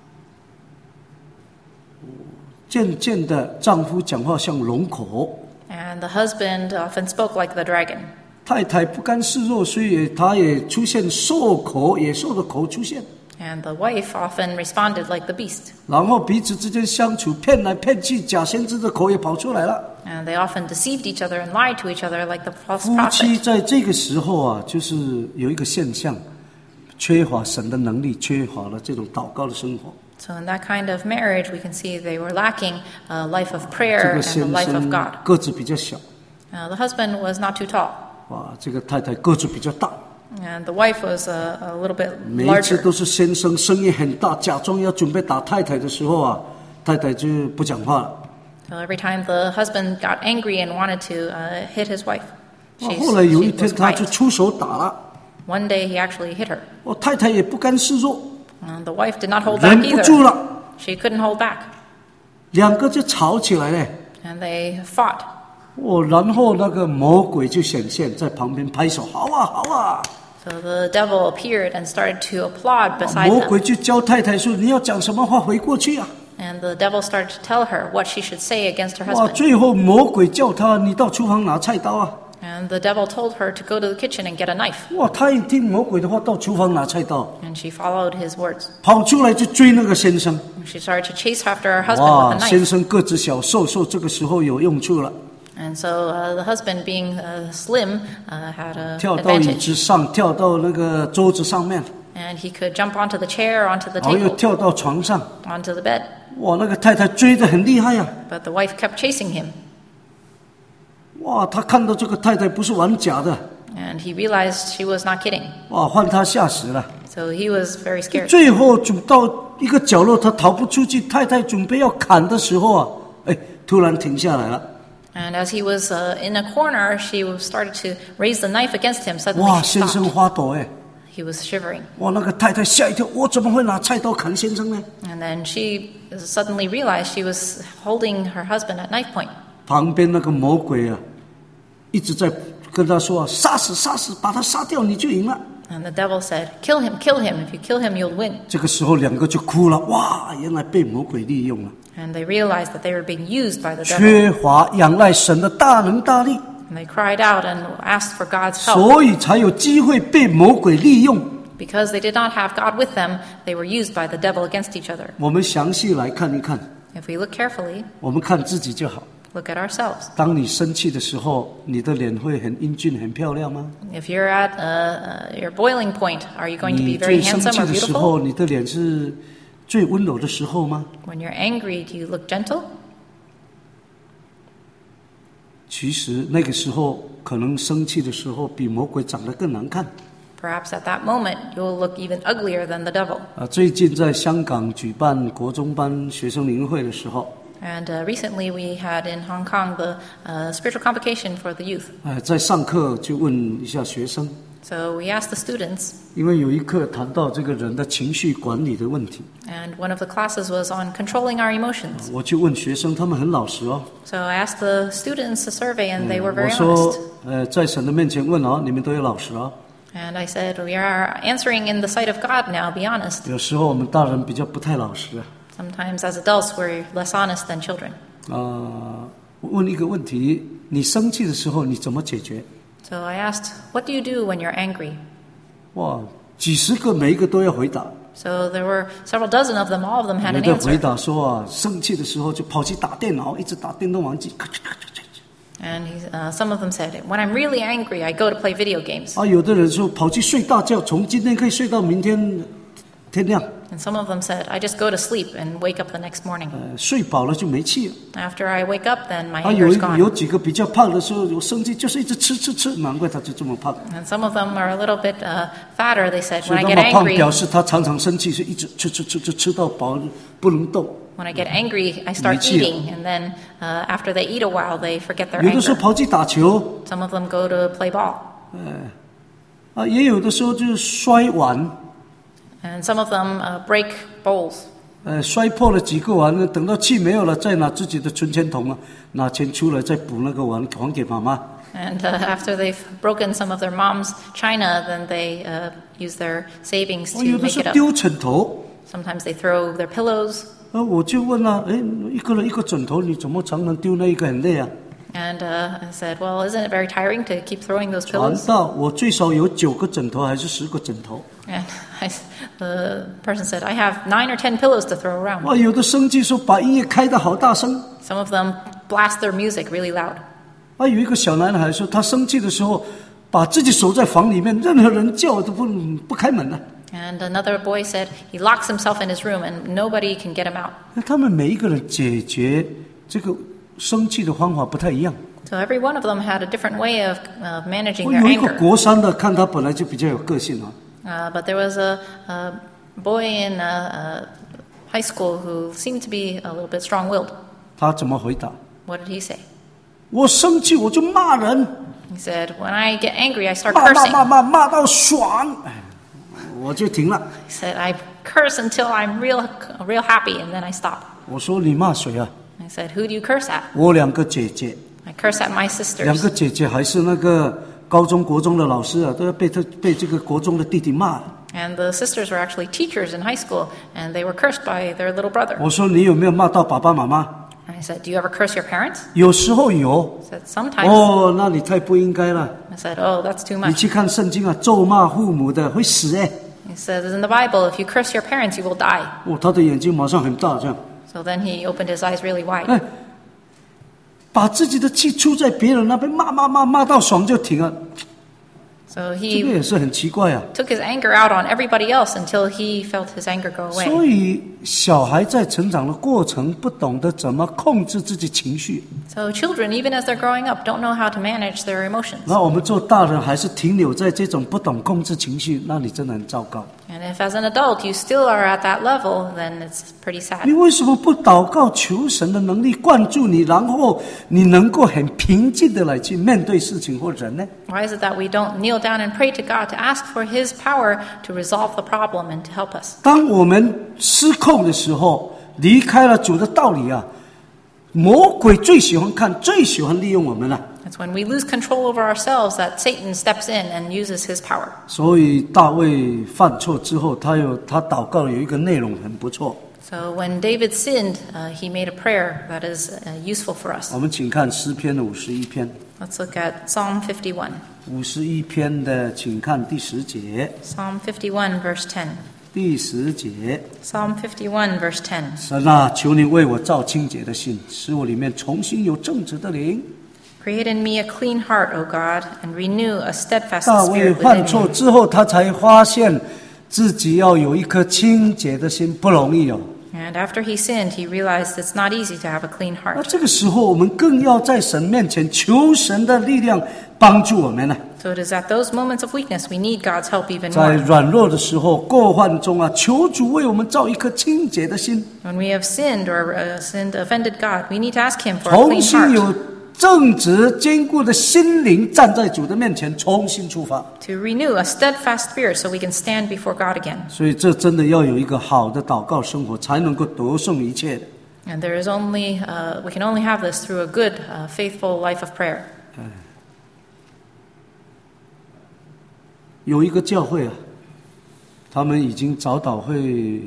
渐渐的，丈夫讲话像龙口， And the husband often spoke like the dragon. 太太不甘示弱，所以她也出现兽口，野兽的口出现。 And the wife often responded like the beast. 然后彼此之间相处，骗来骗去，假先知的口也跑出来了。 And they often deceived each other and lied to each other like the false 夫妻 prophet. 在这个时候啊，就是有一个现象，缺乏神的能力，缺乏了这种祷告的生活。 So in that kind of marriage, we can see they were lacking a life of 这 prayer 个 and the 先 life of 生 God. 个子比较小， Uh, the husband was not too tall, 哇，这个太太个子比较大。 and the wife was a, a little bit 每一次 larger. 都是先生声音很大，假装要准备打太太的时候啊，太太就不讲话了。 So every time the husband got angry and wanted to uh, hit his wife, 哇 she's, 后来有一 she 天 was 他就 quiet. 出手打了， One day he actually hit her. 我太太也不甘示弱， And the wife did not hold 忍 back 不住 either. 了， She couldn't hold back. 两个就吵起来了。 And they fought. 哦，然后那个魔鬼就显现在旁边拍手，好啊，好啊。 So the devil appeared and started to applaud beside 魔鬼 them. 就教太太说：“你要讲什么话回过去啊 And the devil started to tell her what she should say against her！” 哇， husband. 最后魔鬼叫他：“你到厨房拿菜刀啊 And the devil told her to go to the kitchen and get a knife.！” 哇，他一听魔鬼的话，到厨房拿菜刀， And she followed his words. 跑出来就追那个先生。 She started to chase after her husband 哇， with a 先 knife. 生个子小，瘦瘦，这个时候有用处了， And so uh, the husband, being uh, slim, uh, had an 跳到椅 advantage. 子上，跳到那个桌子上面， And he could jump onto the chair, onto the 然后又 table, 跳到床上。 onto the bed. 哇，那个太太追得很厉害呀、 But the wife kept chasing him. 哇，他看到这个太太不是玩假的， And he realized she was not kidding. 哇，换他吓死了。 So he was very scared. 最后走到一个角落，他逃不出去。太太准备要砍的时候啊，哎，突然停下来了。 And as he was uh, in a corner, she started to raise the knife against him. Suddenly 哇， she 先生 stopped. 发抖哎！ He was shivering. 哇，那个太太吓一跳，我怎么会拿菜刀砍先生呢？ And then she suddenly realized she was holding her husband at knife point. 旁边那个魔鬼啊，一直在跟他说啊，杀死杀死，把他杀掉，你就赢了。 And the devil said, "Kill him, kill him. If you kill him, you'll win." 这个时候两个就哭了，哇，原来被魔鬼利用了， And they realized that they were being used by the devil. 缺乏仰赖神的大能大力， And they cried out and asked for God's help. 所以才有机会被魔鬼利用。 Because they did not have God with them, they were used by the devil against each other. 我们详细来看一看， If we look carefully, 我们看自己就好。 look at ourselves. 当你生气的时候，你的脸会很英俊、很漂亮吗？ If you're at uh, uh, your boiling point, are you going to 你 be very 最生 handsome 气 or 的时 beautiful? 候，你的脸是最温柔的时候吗？ When you're angry, do you look gentle? 其实那个时候，可能生气的时候比魔鬼长得更难看。 Perhaps at that moment, you'll look even uglier than the devil. 啊，最近在香港举办国中班学生灵会的时候， And uh, recently we had in Hong Kong the uh, spiritual convocation for the youth. 哎，在上课就问一下学生， So we asked the students, 因为有一课谈到这个人的情绪管理的问题， and one of the classes was on controlling our emotions. 我就问学生，他们很老实哦。 So I asked the students a survey, and they were 我 very 说 honest.， 呃，在神的面前问哦，你们都有老实哦。 And I said, we are answering in the sight of God now, be honest. 有时候我们大人比较不太老实啊。 Sometimes as adults, we're less honest than children. 啊，我问一个问题：你生气的时候你怎么解决？ So I asked, what do you do when you're angry? 哇，几十个每一个都要回答。 So there were several dozen of them, all of them had 有 an 的回 answer. 答说啊，生气的时候就跑去打电脑，一直打电动玩具，咔嚓咔嚓咔嚓。 And he's, uh, some of them said, when I'm really angry, I go to play video games. 啊，有的人说跑去睡大觉，从今天可以睡到明天天亮。 And some of them said, I just go to sleep and wake up the next morning. 呃，睡饱了就没气了。 After I wake up, then my 啊，有 anger's gone. 有几个比较胖的时候，有生气就是一直吃吃吃，难怪他就这么胖。 And some of them are a little bit uh, fatter. They said, 所 when 以 I 那 get 么胖 angry, 表示他常常生气，是一直吃吃吃吃吃到饱不能动。 when I get angry, I start 没气了。 eating. And then uh, after they eat a while, they forget their 有的时候 anger. 跑去打球， Some of them go to play ball. 啊，也有的时候就是摔碗， And some of them uh, break bowls. 呃，摔破了几个碗，等到气没有了，再拿自己的存钱筒啊，拿钱出来再补那个碗还给妈妈。 And uh, after they've broken some of their mom's china, then they uh, use their savings 我 to 有的 make 时 it 候 up. 丢枕头， Sometimes they throw their pillows. 啊，我就问了，哎，一个人一个枕头，你怎么常常丢那一个很累啊？ And uh, I said, well, isn't it very tiring to keep throwing those 传 pillows? 道，我最少有九个枕头还是十个枕头。 And I, the person said, I have nine or ten pillows to throw around. 哇，有的生气说把音乐开得好大声。 Some of them blast their music really loud. 啊，有一个小男孩说，他生气的时候，把自己守在房里面，任何人叫都不不开门了。 And another boy said he locks himself in his room and nobody can get him out. 那他们每一个人解决这个生气的方法不太一样。 So every one of them had a different way of uh, managing 我 their 有一个 anger. 国三的，看他本来就比较有个性啊， Uh, but there was a, a boy in uh, uh, high school who seemed to be a little bit strong-willed. 他怎么回答？ What did he say? 我生气我就骂人， He said, when I get angry, I start 骂骂 cursing. 骂骂骂到爽，哎我就停了。 He said, I curse until I'm real, real happy, and then I stop. 我说你骂谁啊？ I said, who do you curse at? 我两个姐姐， I curse at my 两个 sisters. 姐姐还是那个高中国中的老师啊，都要被他被这个国中的弟弟骂。 And the sisters were actually teachers in high school, and they were cursed by their little brother. 我说你有没有骂到爸爸妈妈？ I said, do you ever curse your parents? 有时候有。 He said, sometimes. 哦，那你太不应该了。 I said, oh, that's too 你 much. 去看圣经啊，咒骂父母的会死哎。 He says, in the Bible, if you curse your parents, you will die. 哦，他的眼睛马上很大，这样。 So then he opened his eyes really wide. 哎，把自己的气出在别人那边，骂骂骂骂到爽就停了。 So 这个 he 也是很奇怪啊。 took his anger out on everybody else until he felt his anger go 所 away. 以小孩在成长的过程不懂得怎么控制自己情绪， So children, even as they're growing up, don't know how to manage their emotions. 那我们做大人还是停留在这种不懂控制情绪，那你真的很糟糕。 And if as an adult you still are at that level, then it's pretty 你 sad. 为什么不祷告求神的能力灌注你，然后你能够很平静的来去面对事情或人呢？ Why is it that we don't kneel down and pray to God to ask for His power to resolve the problem and to help us? 当我们失控的时候，离开了主的道理啊，魔鬼最喜欢看，最喜欢利用我们了。 It's when we lose control over ourselves that Satan steps in and uses his power. 所以大卫犯错之后，他有他祷告有一个内容很不错， So when David sinned, uh, he made a prayer that is uh, useful for us. 我们请看诗篇的五十一篇， Let's look at Psalm fifty-one. 五十一篇的，请看第十节， Psalm fifty-one, verse ten. 第十节， Psalm fifty-one, verse ten. 神啊，求你为我造清洁的心，使我里面重新有正直的灵。 Create in me a clean heart, O God, and renew a steadfast 大卫 spirit 犯 within 错 me. 之后，他才发现自己要有一颗清洁的心不容易哦。 And after he sinned, he realized it's not easy to have a clean 那 heart. 这个时候，我们更要在神面前求神的力量帮助我们呢。 So it is at those moments of weakness we need God's help even 在 more. 软弱的时候、过患中啊，求主为我们造一颗清洁的心， When we have sinned or uh, sinned, offended God, we need to ask Him for a 重 clean 新 heart 有正直坚固的心灵，站在主的面前重新出发。 to renew a steadfast spirit so we can stand before God again. 所以，这真的要有一个好的祷告生活，才能够得胜一切的。 And there is only uh, we can only have this through a good, uh, faithful life of prayer. 有一个教会啊，他们已经早祷会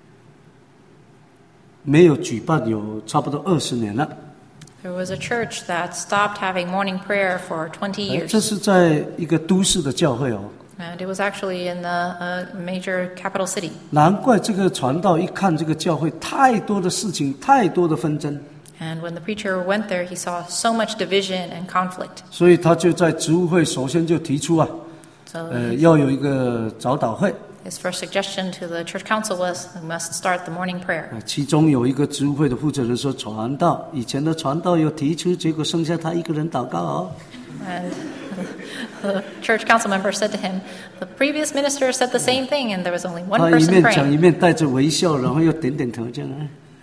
没有举办有差不多二十年了。 There was a church that stopped having morning prayer for twenty 哎 years. 这是在一个都市的教会哦， And it was actually in the uh, major capital city. 难怪这个传道一看这个教会太多的事情，太多的纷争。 And when the preacher went there, he saw so much division and conflict. 所以他就在职务会首先就提出啊， So 呃，要有一个早祷会。 his first suggestion to the church council was we must start the morning prayer. 呃其中有一个职务会的负责人说，传道以前的传道有提出，结果剩下他一个人祷告哦。 And the church council member said to him, the previous minister said the same thing, and there was only one 他一 person 面讲 praying. 一面带着微笑，然后又点点头，这样。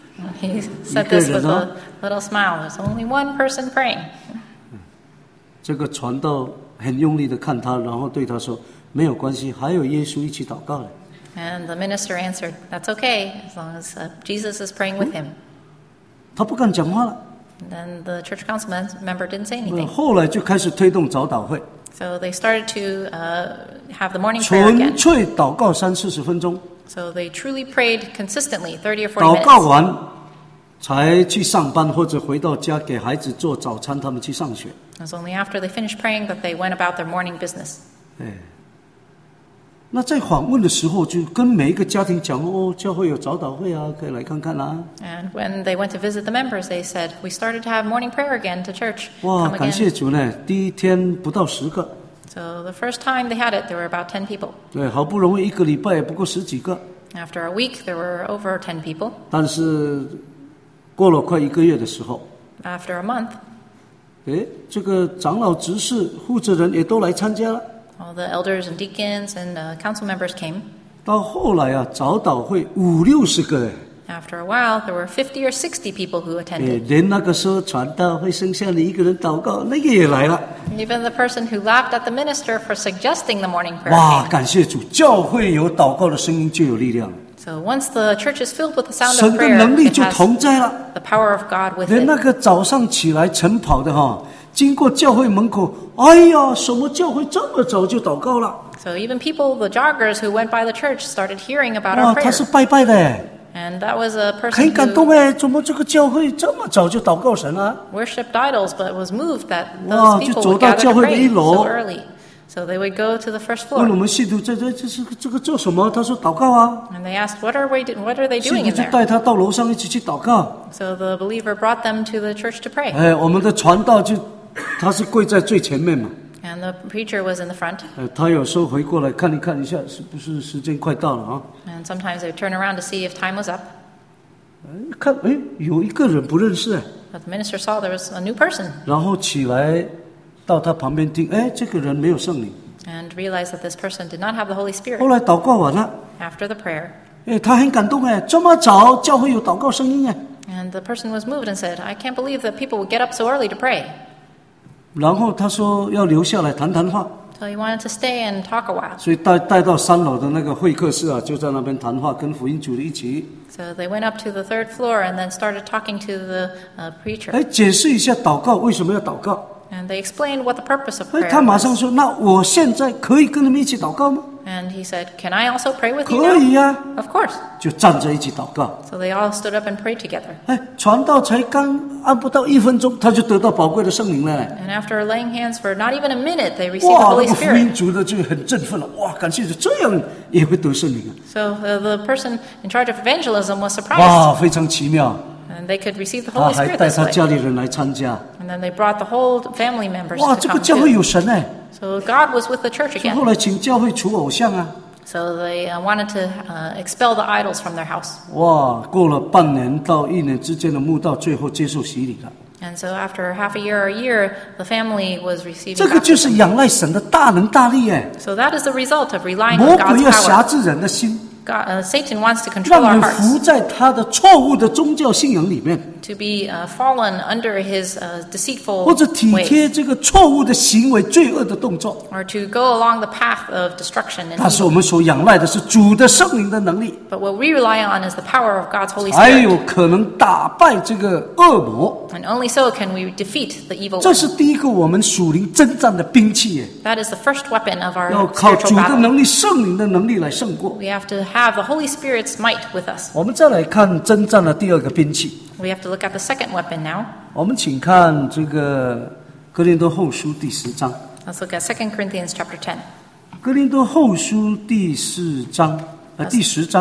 He said this with a little smile. There's only one person praying. 这个传道很用力的看他，然后对他说：“没有关系，还有耶稣一起祷告嘞。” And the minister answered, that's okay, as long as uh, Jesus is praying with him. 他不敢讲话了。 And then the church council member didn't say anything. 后来就开始推动早祷会， So they started to uh, have the morning prayer 纯 again. 粹祷告三四十分钟， So they truly prayed consistently, thirty or forty 祷告 minutes. 完才去上班或者回到家给孩子做早餐，他们去上学。 It was only after they finished praying that they went about their morning business. 哎，那在访问的时候，就跟每一个家庭讲哦，教会有早祷会啊，可以来看看啦、啊。 And when they went to visit the members, they said, we started to have morning prayer again to church. 哇， Come 感谢 again. 主呢！第一天不到十个， So the first time they had it, there were about ten people. 对，好不容易一个礼拜也不过十几个， After a week, there were over ten people. 但是过了快一个月的时候， After a month, 哎，这个长老、执事、负责人也都来参加了。 all the elders and deacons and uh, council members came. 到后来啊，早祷会五六十个哎。 After a while, there were fifty or sixty people who 哎， attended. 连那个说传道会剩下你一个人祷告，那个也来了。 Even the person who laughed at the minister for suggesting the morning prayer 哇， came. 感谢主，教会有祷告的声音就有力量， So once the church is filled with the sound 神 of 的 prayer, 能力 it 就 has 同在了。 the power of God with 连那 it. 个早上起来晨跑的哈，经过教会门口，哎呀，什么教会这么早就祷告了？ So even people, the joggers who went by the church, started hearing about 哇， our 他 prayer. 是拜拜的哎， And that was a 很 person 感动 who 哎，怎么这个教会这么早就祷告神啊？ worshipped idols, but was moved that 哇， those 就 people 走 would 到 gather 教 to 会的一 pray 楼。 so early. So they would go to the first 问我 floor. 们信徒这这这这个这个做什么？他说祷告啊。 And they asked, what are, we do- what are they 信 doing 徒 in 就 there? 带他到楼上一起去祷告。 So the believer brought them to the church to pray. 哎，我们的传道就他是跪在最前面嘛。 And the preacher was in the front. 呃，他有时候回过来看一看一下，是不是时间快到了啊？ And sometimes they would turn around to see if time was up. 哎看，哎，有一个人不认识哎， But the minister saw there was a new person 然后起来到他旁边听，哎，这个人没有圣灵。 and realized that this person did not have the Holy 后 Spirit. 来祷告完了， After the prayer, 哎，他很感动哎，这么早教会有祷告声音哎。 and the person was moved and said, I can't believe that people would get up so early to pray. 然后他说要留下来谈谈话， So he wanted to stay and talk a while. 所以带带到三楼的那个会客室啊，就在那边谈话，跟福音主的一起。 So they went up to the third floor and then started talking to the uh, preacher. 哎，解释一下祷告为什么要祷告。 And they explained what the purpose of 哎， prayer 他马上 was. 说：“那我现在可以跟你们一起祷告吗 And he said, can I also pray？” with you 可以 now? 呀、 Of course. 就站在一起祷告。 So they all stood up and prayed together. 哎，传道才刚按不到一分钟，他就得到宝贵的圣灵了。 And after laying hands for not even a minute, they received the 哇，那 Holy 个福音 Spirit. 主的就很振奋了。哇，感谢主，这样也会得圣灵啊！ So uh, the person in charge of evangelism was surprised. 哇，非常奇妙。 And they could receive the 他 Holy 还 Spirit 带 this 他 way. 家里人来参加。 And then they brought the whole family members 哇， to 这个 come 教会 too. 有神哎！ So God was with the church 所以后 again. 来请教会除偶像啊。 So they uh, wanted to uh, expel the idols from their house. 哇，过了半年到一年之间的慕道，最后接受洗礼了。 And so after half a year or a year, the family was receiving 这个就是 baptism. 仰赖神的大能大力哎！ So that is the result of relying 魔 on 鬼 God's 要辖 power. 制人的心， God, uh, Satan wants to control 让 our 人 hearts, 服在他的错误的宗教信仰里面， to be uh, fallen under his uh, deceitful 或者体 ways, 贴这个错误的行为、罪恶的动作。 or to go along the path of destruction and 但是 evil. 我们所仰赖的是主的圣灵的能力， But what we rely on is the power of God's Holy 才有 Spirit. 可能打败这个恶魔。 And only so can we defeat the evil 这 one. 是第一个我们属灵征战的兵器耶， That is the first weapon of 要 our 靠 spiritual 主的 battle. 能力、圣灵的能力来胜过。 We have to have the Holy Spirit's might with us. 我们再来看征战的第二个兵器， We have to look at the second weapon now. 我们请看这个哥林多后书第十章。 Let's look at Second Corinthians chapter ten. 哥林多后书第四章，呃，第十章啊。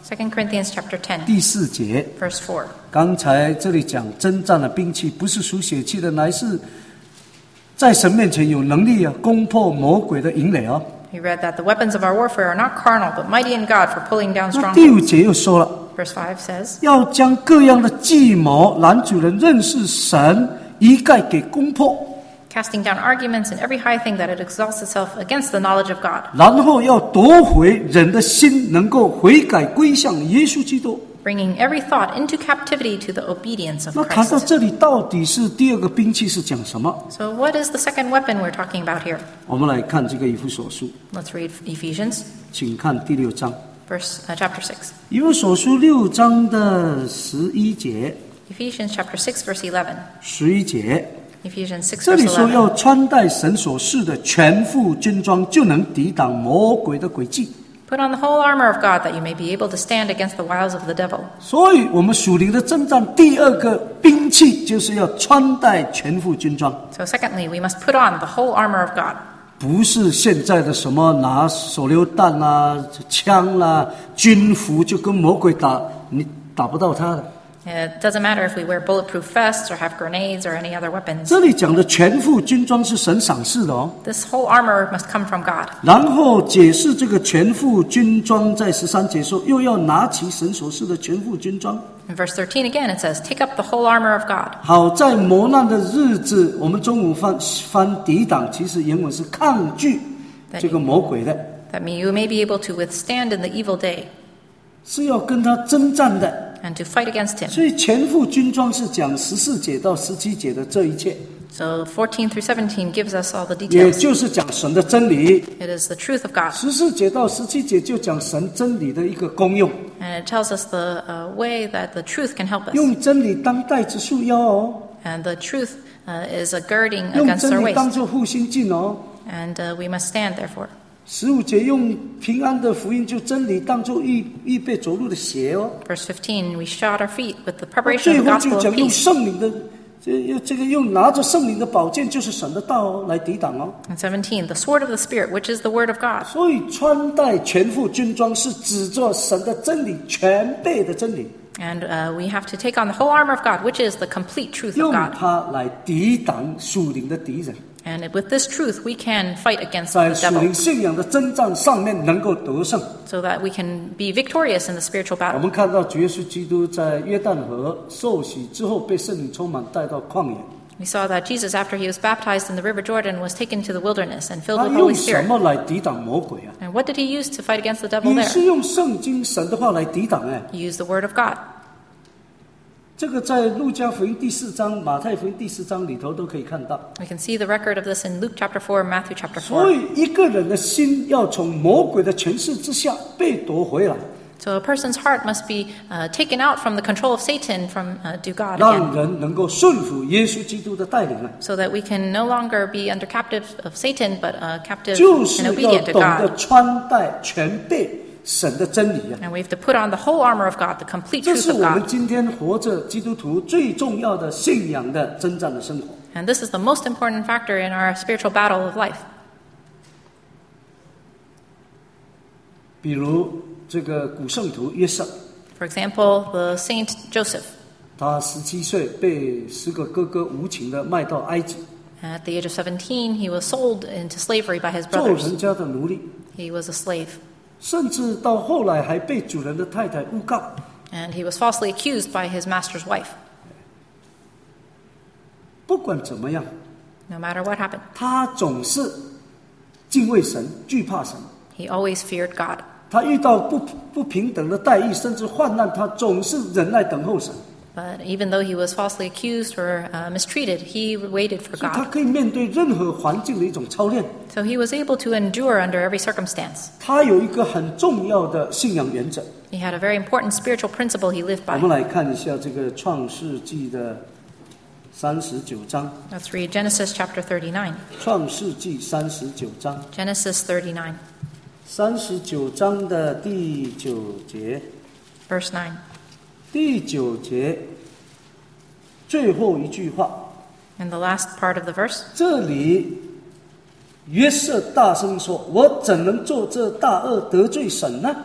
Second Corinthians chapter ten, 第四节。 verse four. 刚才这里讲征战的兵器不是属血气的，乃是在神面前有能力啊，攻破魔鬼的营垒啊。 We read that the weapons of our warfare are not carnal, but mighty in God for pulling down 那第五 strongholds. 节又说了， Verse five says, 要将各样的计谋拦阻人认识神，一概给攻破， casting down arguments and every high thing that it exalts itself against the knowledge of God, 然后要夺回人的心，能够悔改归向耶稣基督。 bringing every thought into captivity to the obedience of 那谈到 Christ. 这里，到底是第二个兵器是讲什么？ So what is the second weapon we're talking about here? 我们来看这个以弗所书， Let's read Ephesians, 请看第六章。 verse uh, chapter six. 以弗所书六章的十一节， Ephesians chapter six, verse eleven. 十一节。 Ephesians six, 这里 verse 说 eleven. 要穿戴神所赐的全副军装，就能抵挡魔鬼的诡计。 Put on the whole armor of God that you may be able to stand against the wiles of the devil. 所以，我们属灵的征战第二个兵器就是要穿戴全副军装， So secondly, we must put on the whole armor of God. 不是现在的什么拿手榴弹啦、枪啦、军服就跟魔鬼打，你打不到他的。 It doesn't matter if we wear bulletproof vests or have grenades or any other weapons. 这里讲的全副军装是神赏赐的哦。 This whole armor must come from God. 然后解释这个全副军装，在十三节说，又要拿起神所赐的全副军装， In verse thirteen again, it says, take up the whole armor of God. 好在磨难的日子，我们中午翻翻抵挡，其实原文是抗拒这个魔鬼的， That you may be able to withstand in the evil day 是要跟他征战的。 and to fight against him. 所以全副军装是讲十四节到十七节的这一切， So fourteen through seventeen gives us all the 也 details. 就是讲神的真理。 It is the truth of God. 十四节到十七节就讲神真理的一个功用， And it tells us the uh, way that the truth can help us. 用真理当带子束腰哦， And the truth uh, is a girding 用 against our 真理当 waist. 作护心镜哦。 And uh, we must stand, therefore. 十五节用平安的福音，就真理当作预预备走路的鞋哦。 Verse fifteen, we shod our feet with the preparation 最 of the 后就 gospel 讲 of 用 peace. 圣灵的，这又这个用拿着圣灵的宝剑，就是神的道哦，来抵挡哦。 And seventeen, the sword of the Spirit, which is the word of God. 所以穿戴全副军装是指着神的真理，全备的真理， And uh, we have to take on the whole armor of God, which is the complete truth of 用 God. 它来抵挡属灵的敌人， And with this truth, we can fight against 在 the 属 devil 灵信仰的征战上面能够得胜。 so that we can be victorious in the spiritual 我 battle. 们看到主耶稣基督在约旦河受洗之后，被圣灵充满，带到旷野。 We saw that Jesus, after he was baptized in the river Jordan, was taken to the wilderness and filled 他 with 用 Holy 什 Spirit. 么来抵挡魔鬼啊？ And what did he use to fight against the devil 你 there? 是用圣经神的话来抵挡哎。 He used the word of God. 这个在路加福音第四章、马太福音第四章里头都可以看到。 We can see the record of this in Luke chapter four, Matthew chapter 所 four. 以一个人的心要从魔鬼的权势之下被夺回来， So a person's heart must be uh, taken out from the control of Satan from uh, to God 让 again, 人能够顺服耶稣基督的带领啊， so that we can no longer be under captive of Satan, but uh, captive 就 and 是要 obedient to 懂得 God. 穿戴全备神的真理啊。 And we have to put on the whole armor of God, the complete 这 truth 是 of 我们 God. 今天活着基督徒最重要的信仰的征战的生活。 And this is the most important factor in our spiritual battle of life. 比如这个古圣徒约瑟， For example, the Saint Joseph. 他十七岁被十个哥哥无情的卖到埃及， At the age of seventeen, he was sold into slavery by his 做 brothers. 人家的奴隶， He was a slave. 甚至到后来还被主人的太太诬告。 And he was falsely accused by his master's wife. 不管怎么样， No matter what happened, 他总是敬畏神，惧怕神。 he always feared God. 他遇到不不平等的待遇，甚至患难，他总是忍耐等候神。 But even though he was falsely accused or uh, mistreated, he waited for 所以他 God. 可以面对任何环境的一种操练。 So he was able to endure under every circumstance. 他有一个很重要的信仰原则。 He had a very important spiritual principle he lived 我 by. 们来看一下这个创世纪的三十九章。 Let's read Genesis chapter thirty-nine. 创世纪三十九章， Genesis thirty-nine, 三十九章的第九节， verse nine. 第九节最后一句话， In the last part of the verse, 这里约瑟大声说：“我怎能做这大恶得罪神呢？”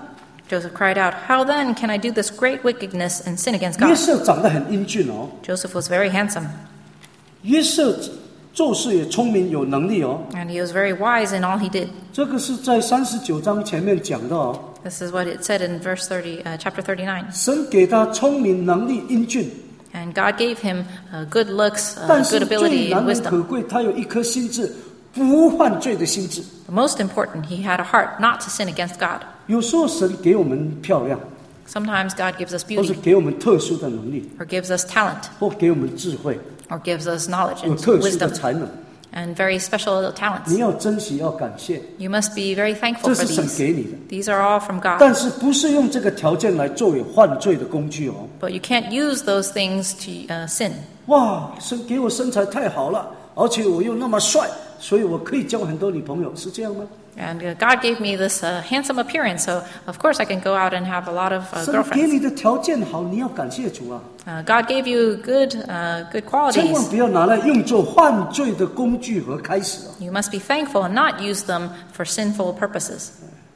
Joseph cried out, "How then can I do this great wickedness and sin against 约 God?" 瑟长得很英俊哦， Joseph was very handsome, 约瑟做事也聪明有能力哦， and he was very wise in all he did. 这个是在三十九章前面讲的哦。 This is what it said in verse thirty, uh, chapter thirty-nine. 神给他聪明、能力、英俊， And God gave him uh, good looks, uh, 但 good 是 ability, 最 and 难能可 wisdom. 贵，他有一颗心智，不犯罪的心智。 The most important, he had a heart not to sin against God. 有时候神给我们漂亮， Sometimes God gives us 或是 beauty, 给我们特殊的能力， or gives us talent, 或给我们智慧， or gives us knowledge 有 and 特殊的 wisdom, 才能。 and very special talents. 你要珍惜，要感谢， You must be very thankful 这 for 是神 these. 给你的。 These are all from God. 但是不是用这个条件来作为犯罪的工具哦？ But you can't use those things to uh, sin. 哇，神给我身材太好了，而且我又那么帅，所以我可以交很多女朋友，是这样吗？ And uh, God gave me this uh, handsome appearance, so of course I can go out and have a lot of uh, 神给 girlfriends. 你的条件好，你要感谢主啊！ Uh, God gave you good, uh, good 千万 qualities. 不要拿来用作犯罪的工具和开始啊！ You must be thankful and not use them for sinful purposes.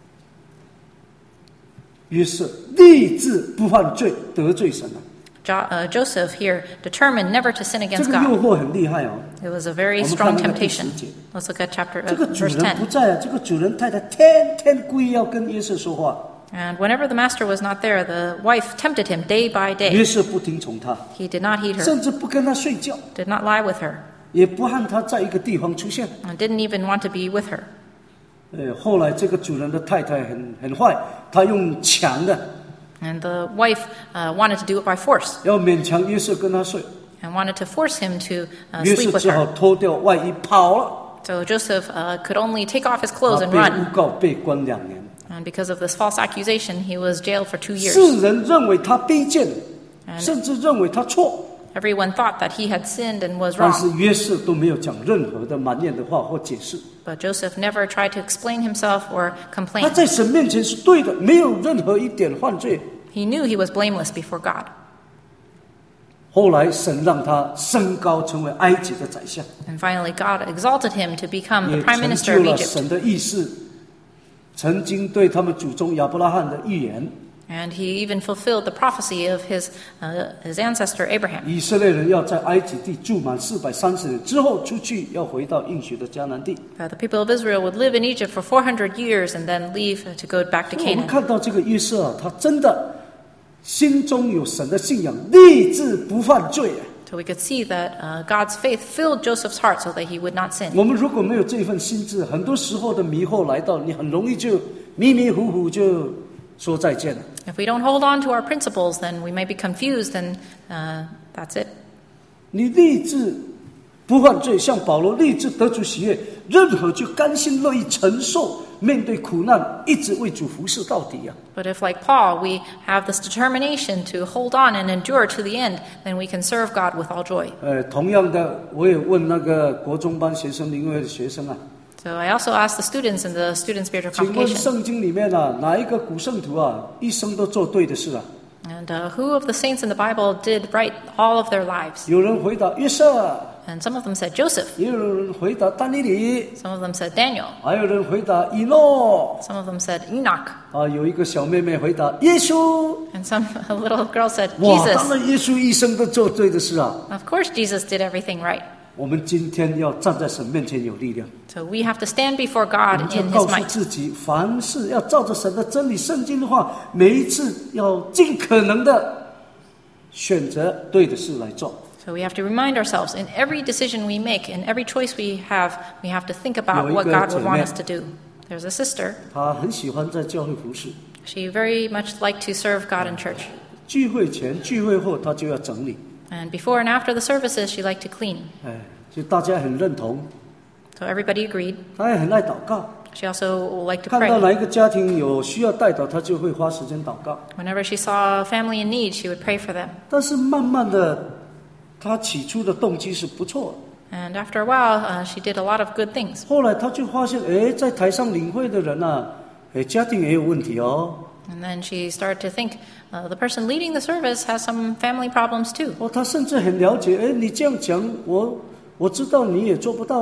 约瑟立志不犯罪，得罪神啊！ Jo- uh, Joseph here determined never to sin 这 against 个诱 God. 惑很厉害哦。 It was a very 我们 strong 看那个第十 temptation. 节， Let's look at chapter 这 uh, 个主 verse 人不 ten. 在啊，这个主人太太天天故意要跟约瑟说话， And whenever the master was not there, the wife tempted him day by 约 day. 瑟不听从他， He did not heed her, 甚至不跟他睡觉， did not lie with her, 也不和他在一个地方出现。 and didn't even want to be with her. 呃，后来这个主人的太太很很坏，她用强的， And the wife uh, wanted to do it by force 要勉强约瑟跟他睡， and wanted to force him to uh, 约 sleep 瑟 with 只好 her. 脱掉外衣跑了。 So Joseph uh, could only take off his clothes 他 and 被 run. 诬告，被关两年。 And because of this false accusation, he was jailed for two years. 世人认为他卑贱， And 甚至认为他错， everyone thought that he had sinned and was 但是 wrong. 约瑟都没有讲任何的埋怨的话或解释。 But Joseph never tried to explain himself or 他 complain. 在神面前是对的，没有任何一点犯罪。 He knew he was blameless before God. 后来神让他升高，成为埃及的宰相， And finally, God exalted him to become 也 the prime 成 minister 就 of 了 Egypt. 神的意思，曾经对他们祖宗亚伯拉罕的预言。 And he even fulfilled the prophecy of his, uh, his ancestor Abraham. 以色列人要在埃及地住满四百三十年之后出去，要回到应许的迦南地。 That the people of Israel would live in Egypt for four hundred years and then leave to go back to 我们 Canaan. 看到这个约瑟啊，他真的心中有神的信仰，立志不犯罪啊。 So we could see that uh, God's faith filled Joseph's heart so that he would not sin. 我们如果没有这份心智，很多时候的迷惑来到，你很容易就迷迷糊糊就说再见了。 If we don't hold on to our principles, then we may be confused and uh, that's it. 你立志不犯罪，像保罗立志得主喜悦，任何就甘心乐意承受，面对苦难，一直为主服侍到底啊！ But if, like Paul, we have this determination to hold on and endure to the end, then we can serve God with all joy. 呃，同样的，我也问那个国中班学生灵会的学生啊， So I also asked the students in the student spiritual 请问 convocation, 圣经里面啊，哪一个古圣徒啊，一生都做对的事啊？ and uh, who of the saints in the Bible did right all of their lives? 有人回答约瑟， And some of them said Joseph, 也有人回答但以理， some of them said Daniel, 还有人回答以诺， some of them said Enoch, 啊，有一个小妹妹回答耶稣。 and some a little girl said 哇，当 Jesus. 然耶稣一生都做对的事啊！ Of course, Jesus did everything right. 我们今天要站在神面前有力量， So we have to stand before 我 God 们就 in 告 His 诉 might. 自己，凡事要照着神的真理、圣经的话，每一次要尽可能的选择对的事来做。 So we have to remind ourselves in every decision we make, in every choice we have, we have to think about 有一个 what God would want 姐妹。 us to do. There's a sister. 他很喜欢在教会服侍， She very much liked to serve God in church. 聚会前、聚会后，他就要整理。 And before and after the services, she liked to clean. 哎，所以大家很认同， So everybody agreed. 他也很爱祷告。 She also liked to 看到 pray. 哪一个家庭有需要代祷，他就会花时间祷告。 Whenever she saw a family in need, she would pray for them. 但是慢慢的，他起初的动机是不错的。 And after a while, uh, she did a lot of good things. 后来他就发现，哎，在台上领会的人啊，哎，家庭也有问题哦。 And then she started to think, uh, the person leading the service has some family problems too. 哦，他甚至很了解，哎，你这样讲，我我知道你也做不到啊。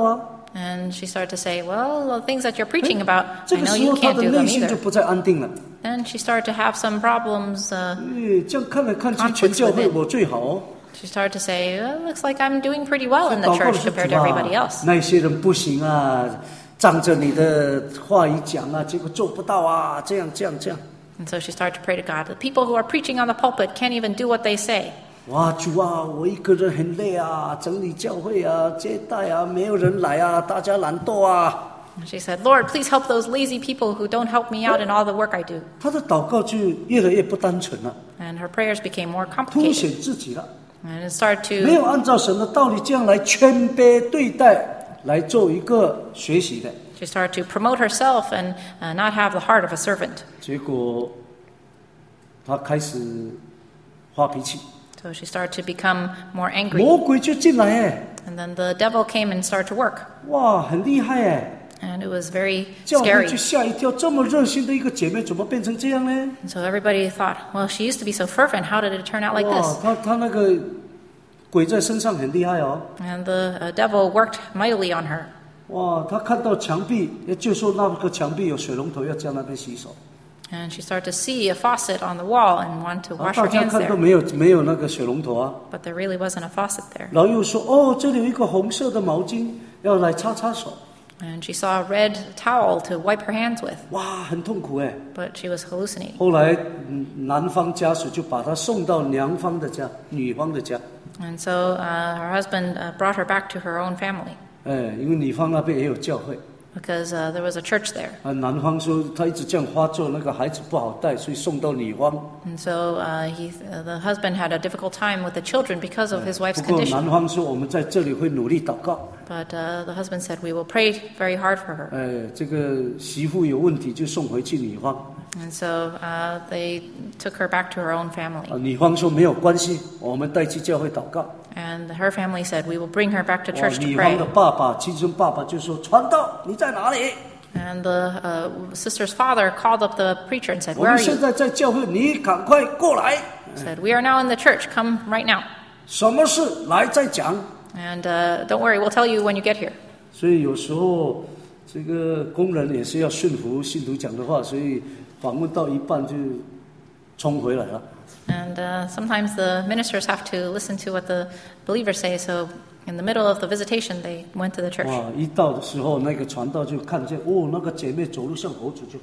And she started to say, well, the things that you're preaching about, 这 I 个 know 时 you 候他 can't 的 do 内 them 心就 either. 不再安定了。 Then she started to have some problems. Uh, 哎，这样看来看去，全教会我最好哦。 she started to say, well, it looks like I'm doing pretty well in the 祷告 church 是 compared 主 to everybody 啊 else. 那些人不行啊，仗着你的话语讲啊，结果做不到啊，这样这样这样。 And so she started to pray to God. The people who are preaching on the pulpit can't even do what they say. 哇，主啊，我一个人很累啊，整理教会啊，接待啊，没有人来啊，大家懒惰啊。 And she said, Lord, please help those lazy people who don't help me out in all the work I do. 他的祷告就越来越不单纯了， And her prayers became more 凸 complicated. 显自己了， And it started 没 to, 有按照神的道理这样来谦卑对待，来做一个学习的。 she started to promote herself and uh, not have the heart of a servant. 结果他开始发脾气， So she started to become more angry. 魔鬼就进来哎， And then the devil came and started to work. 哇，很厉害哎。 And it was very 教会 scary. 就吓一跳，这么热心的一个姐妹，怎么变成这样呢？ And so everybody thought, well, she used to be so fervent. How did it turn out like 哇 this?， 她她那个鬼在身上很厉害哦。 And the uh, devil worked mightily on her. 哇，她看到墙壁，就说那个墙壁有水龙头，要叫那边洗手。 And she started to see a faucet on the wall and wanted to 啊 wash 大 her 家 hands 看都 there. 没有没有那个水龙头啊。 But there really wasn't a faucet there. 然后又说，哦，这里有一个红色的毛巾，要来擦擦手。 And she saw a red towel to wipe her hands with. 哇，很痛苦哎。 But she was hallucinating. 后来，嗯男方家属就把她送到娘方的家，女方的家。 And so uh, her husband uh, brought her back to her own family 哎，因为女方那边也有教会。 because uh, there was a church there. 啊，男方说他一直这样发作，那个孩子不好带，所以送到女方。 And so uh, he, uh, the husband had a difficult time with the children because of his wife's 不过 condition. 男方说我们在这里会努力祷告。 But uh, the husband said, we will pray very hard for her. 哎，这个媳妇有问题就送回去女方。 And so uh, they took her back to her own family. 啊，女方说没有关系，我们带去教会祷告。 And her family said, we will bring her back to 哇， church to 女方 pray. 的爸爸，亲生爸爸就说：“传道，你在哪里？ And the uh, sister's father called up the preacher and said, 我 where 们 are 现 you? 在在教会，你赶快过来。 Said, we are now in the church. Come right now. 什么事来再讲。” And uh, don't worry, we'll tell you when you get here. 所以有时候这个工人也是要顺服信徒讲的话，所以访问到一半就冲回来了。 And uh, sometimes the ministers have to listen to what the believers say. So in the middle of the visitation, they went to the church. 哇！一到的时候，那个传道就看见，哦，那个姐妹走路像猴子，就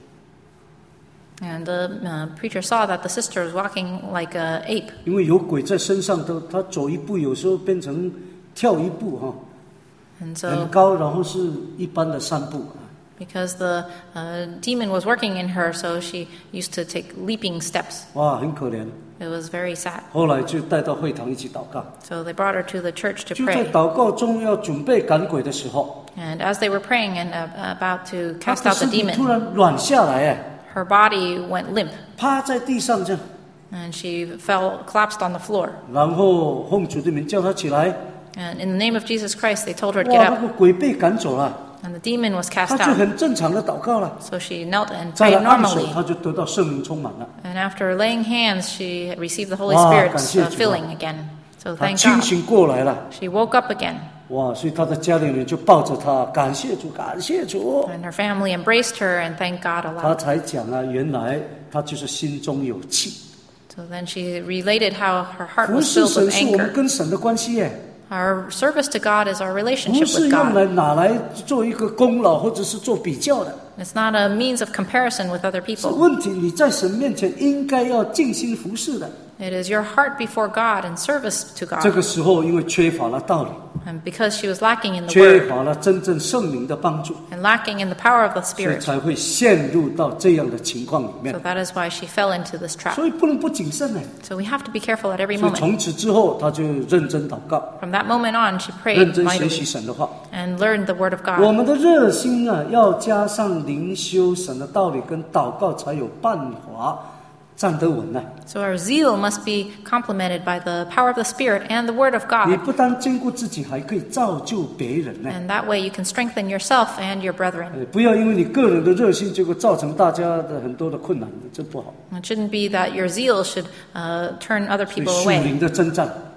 And the uh, preacher saw that the sister was walking like an ape. 因为有鬼在身上，都她走一步，有时候变成跳一步哈， And 很 so 高，然后是一般的散步。 because the uh, demon was working in her, so she used to take leaping steps. 哇，很可怜。 It was very sad. 后来就带到会堂一起祷告。 So they brought her to the church to 就在 pray. 祷告中要准备赶鬼的时候， And as they were praying and uh, about to 她 cast 的 out the 身体突 demon, 然软下来，哎， her body went limp 趴在地上这样。 and she fell, collapsed on the floor. 然后奉主的名叫她起来， And in the name of Jesus Christ, they told her to 哇， get 那 up. 个鬼被赶走了， And the demon was 她 cast 就 out. 很正常的祷告了。 So she knelt and 再来 prayed 按手， normally. 她就得到圣灵充满了。 And after laying hands, she received the Holy Wow, Spirit's 感谢 uh, 主啊。 filling again. So 她 thank 清 God. 醒过来了， She woke up again. 哇！所以她的家里人就抱着她，感谢主，感谢主。 And her family embraced her and thanked God 她 aloud. 才讲啊，原来她就是心中有气。 So then she related how her heart 服 was 侍 filled 神 with 是我们 anger. 跟神的关系耶， Our service to God is our 不 relationship 是 with 用 God. 来拿来做一个功劳或者是做比较的。 It's not a means of comparison with other 是 people. 问题，你在神面前应该要尽心服侍的。 It is your heart before God and service to 这 God. 个时候，因为缺乏了道理， And because she was lacking in the 缺 word 乏了真正圣灵的帮助， and lacking in the power of the 所以 Spirit. 才会陷入到这样的情况里 So 面。 that is why she fell into this trap. 所以不能不谨慎呢。 So we have to be careful at every 所以 moment. 从此之后，他就认真祷告， From that moment on, she 认 prayed 真学习 mightily 神的话。 and learned the word of 我 God. 们的热心啊，要加上灵修神的道理跟祷告，才有办法站得稳呢。 So our zeal must be complemented by the power of the Spirit and the word of 你 God. 不但兼顾自己，还可以造就别人呢。 And that way you can strengthen yourself and your brethren. 呃不要因为你个人的热心，结果造成大家的很多的困难，这不好。 It shouldn't be that your zeal should uh, turn other 所以 people 属 away. 灵的征战，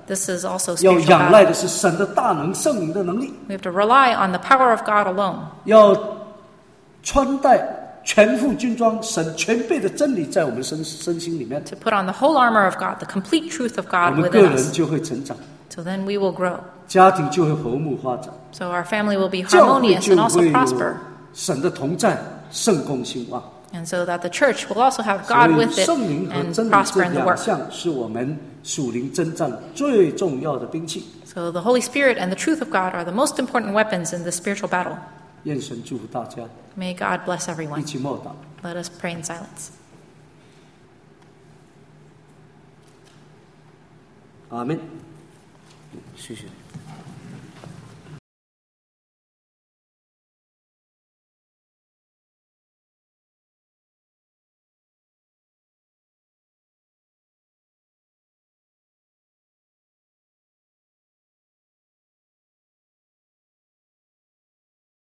This is also 要 spiritual 仰赖的 battle. 是神的大能、圣灵的能力， We have to rely on the power of God alone. 要穿戴全副军装，神全备的真理在我们身身心里面， To put on the whole armor of God, the complete truth of 我 God 们个 within 人 us. 就会成长， So then we will grow. 家庭就会和睦发展， So our family will be 教会 harmonious 就 and also 会有 prosper. 神的同在，圣共兴旺。 And so that the church will also have 所 God 以 with it 圣灵和 and 真理 prosper 这 in the 两 work. 项是我们属灵征战最重要的兵器。 So the Holy Spirit and the truth of God are the most important weapons in the spiritual battle. 愿神祝福大家， May God bless 一 everyone. 起默祷。 Let us pray in silence. 阿门。谢谢。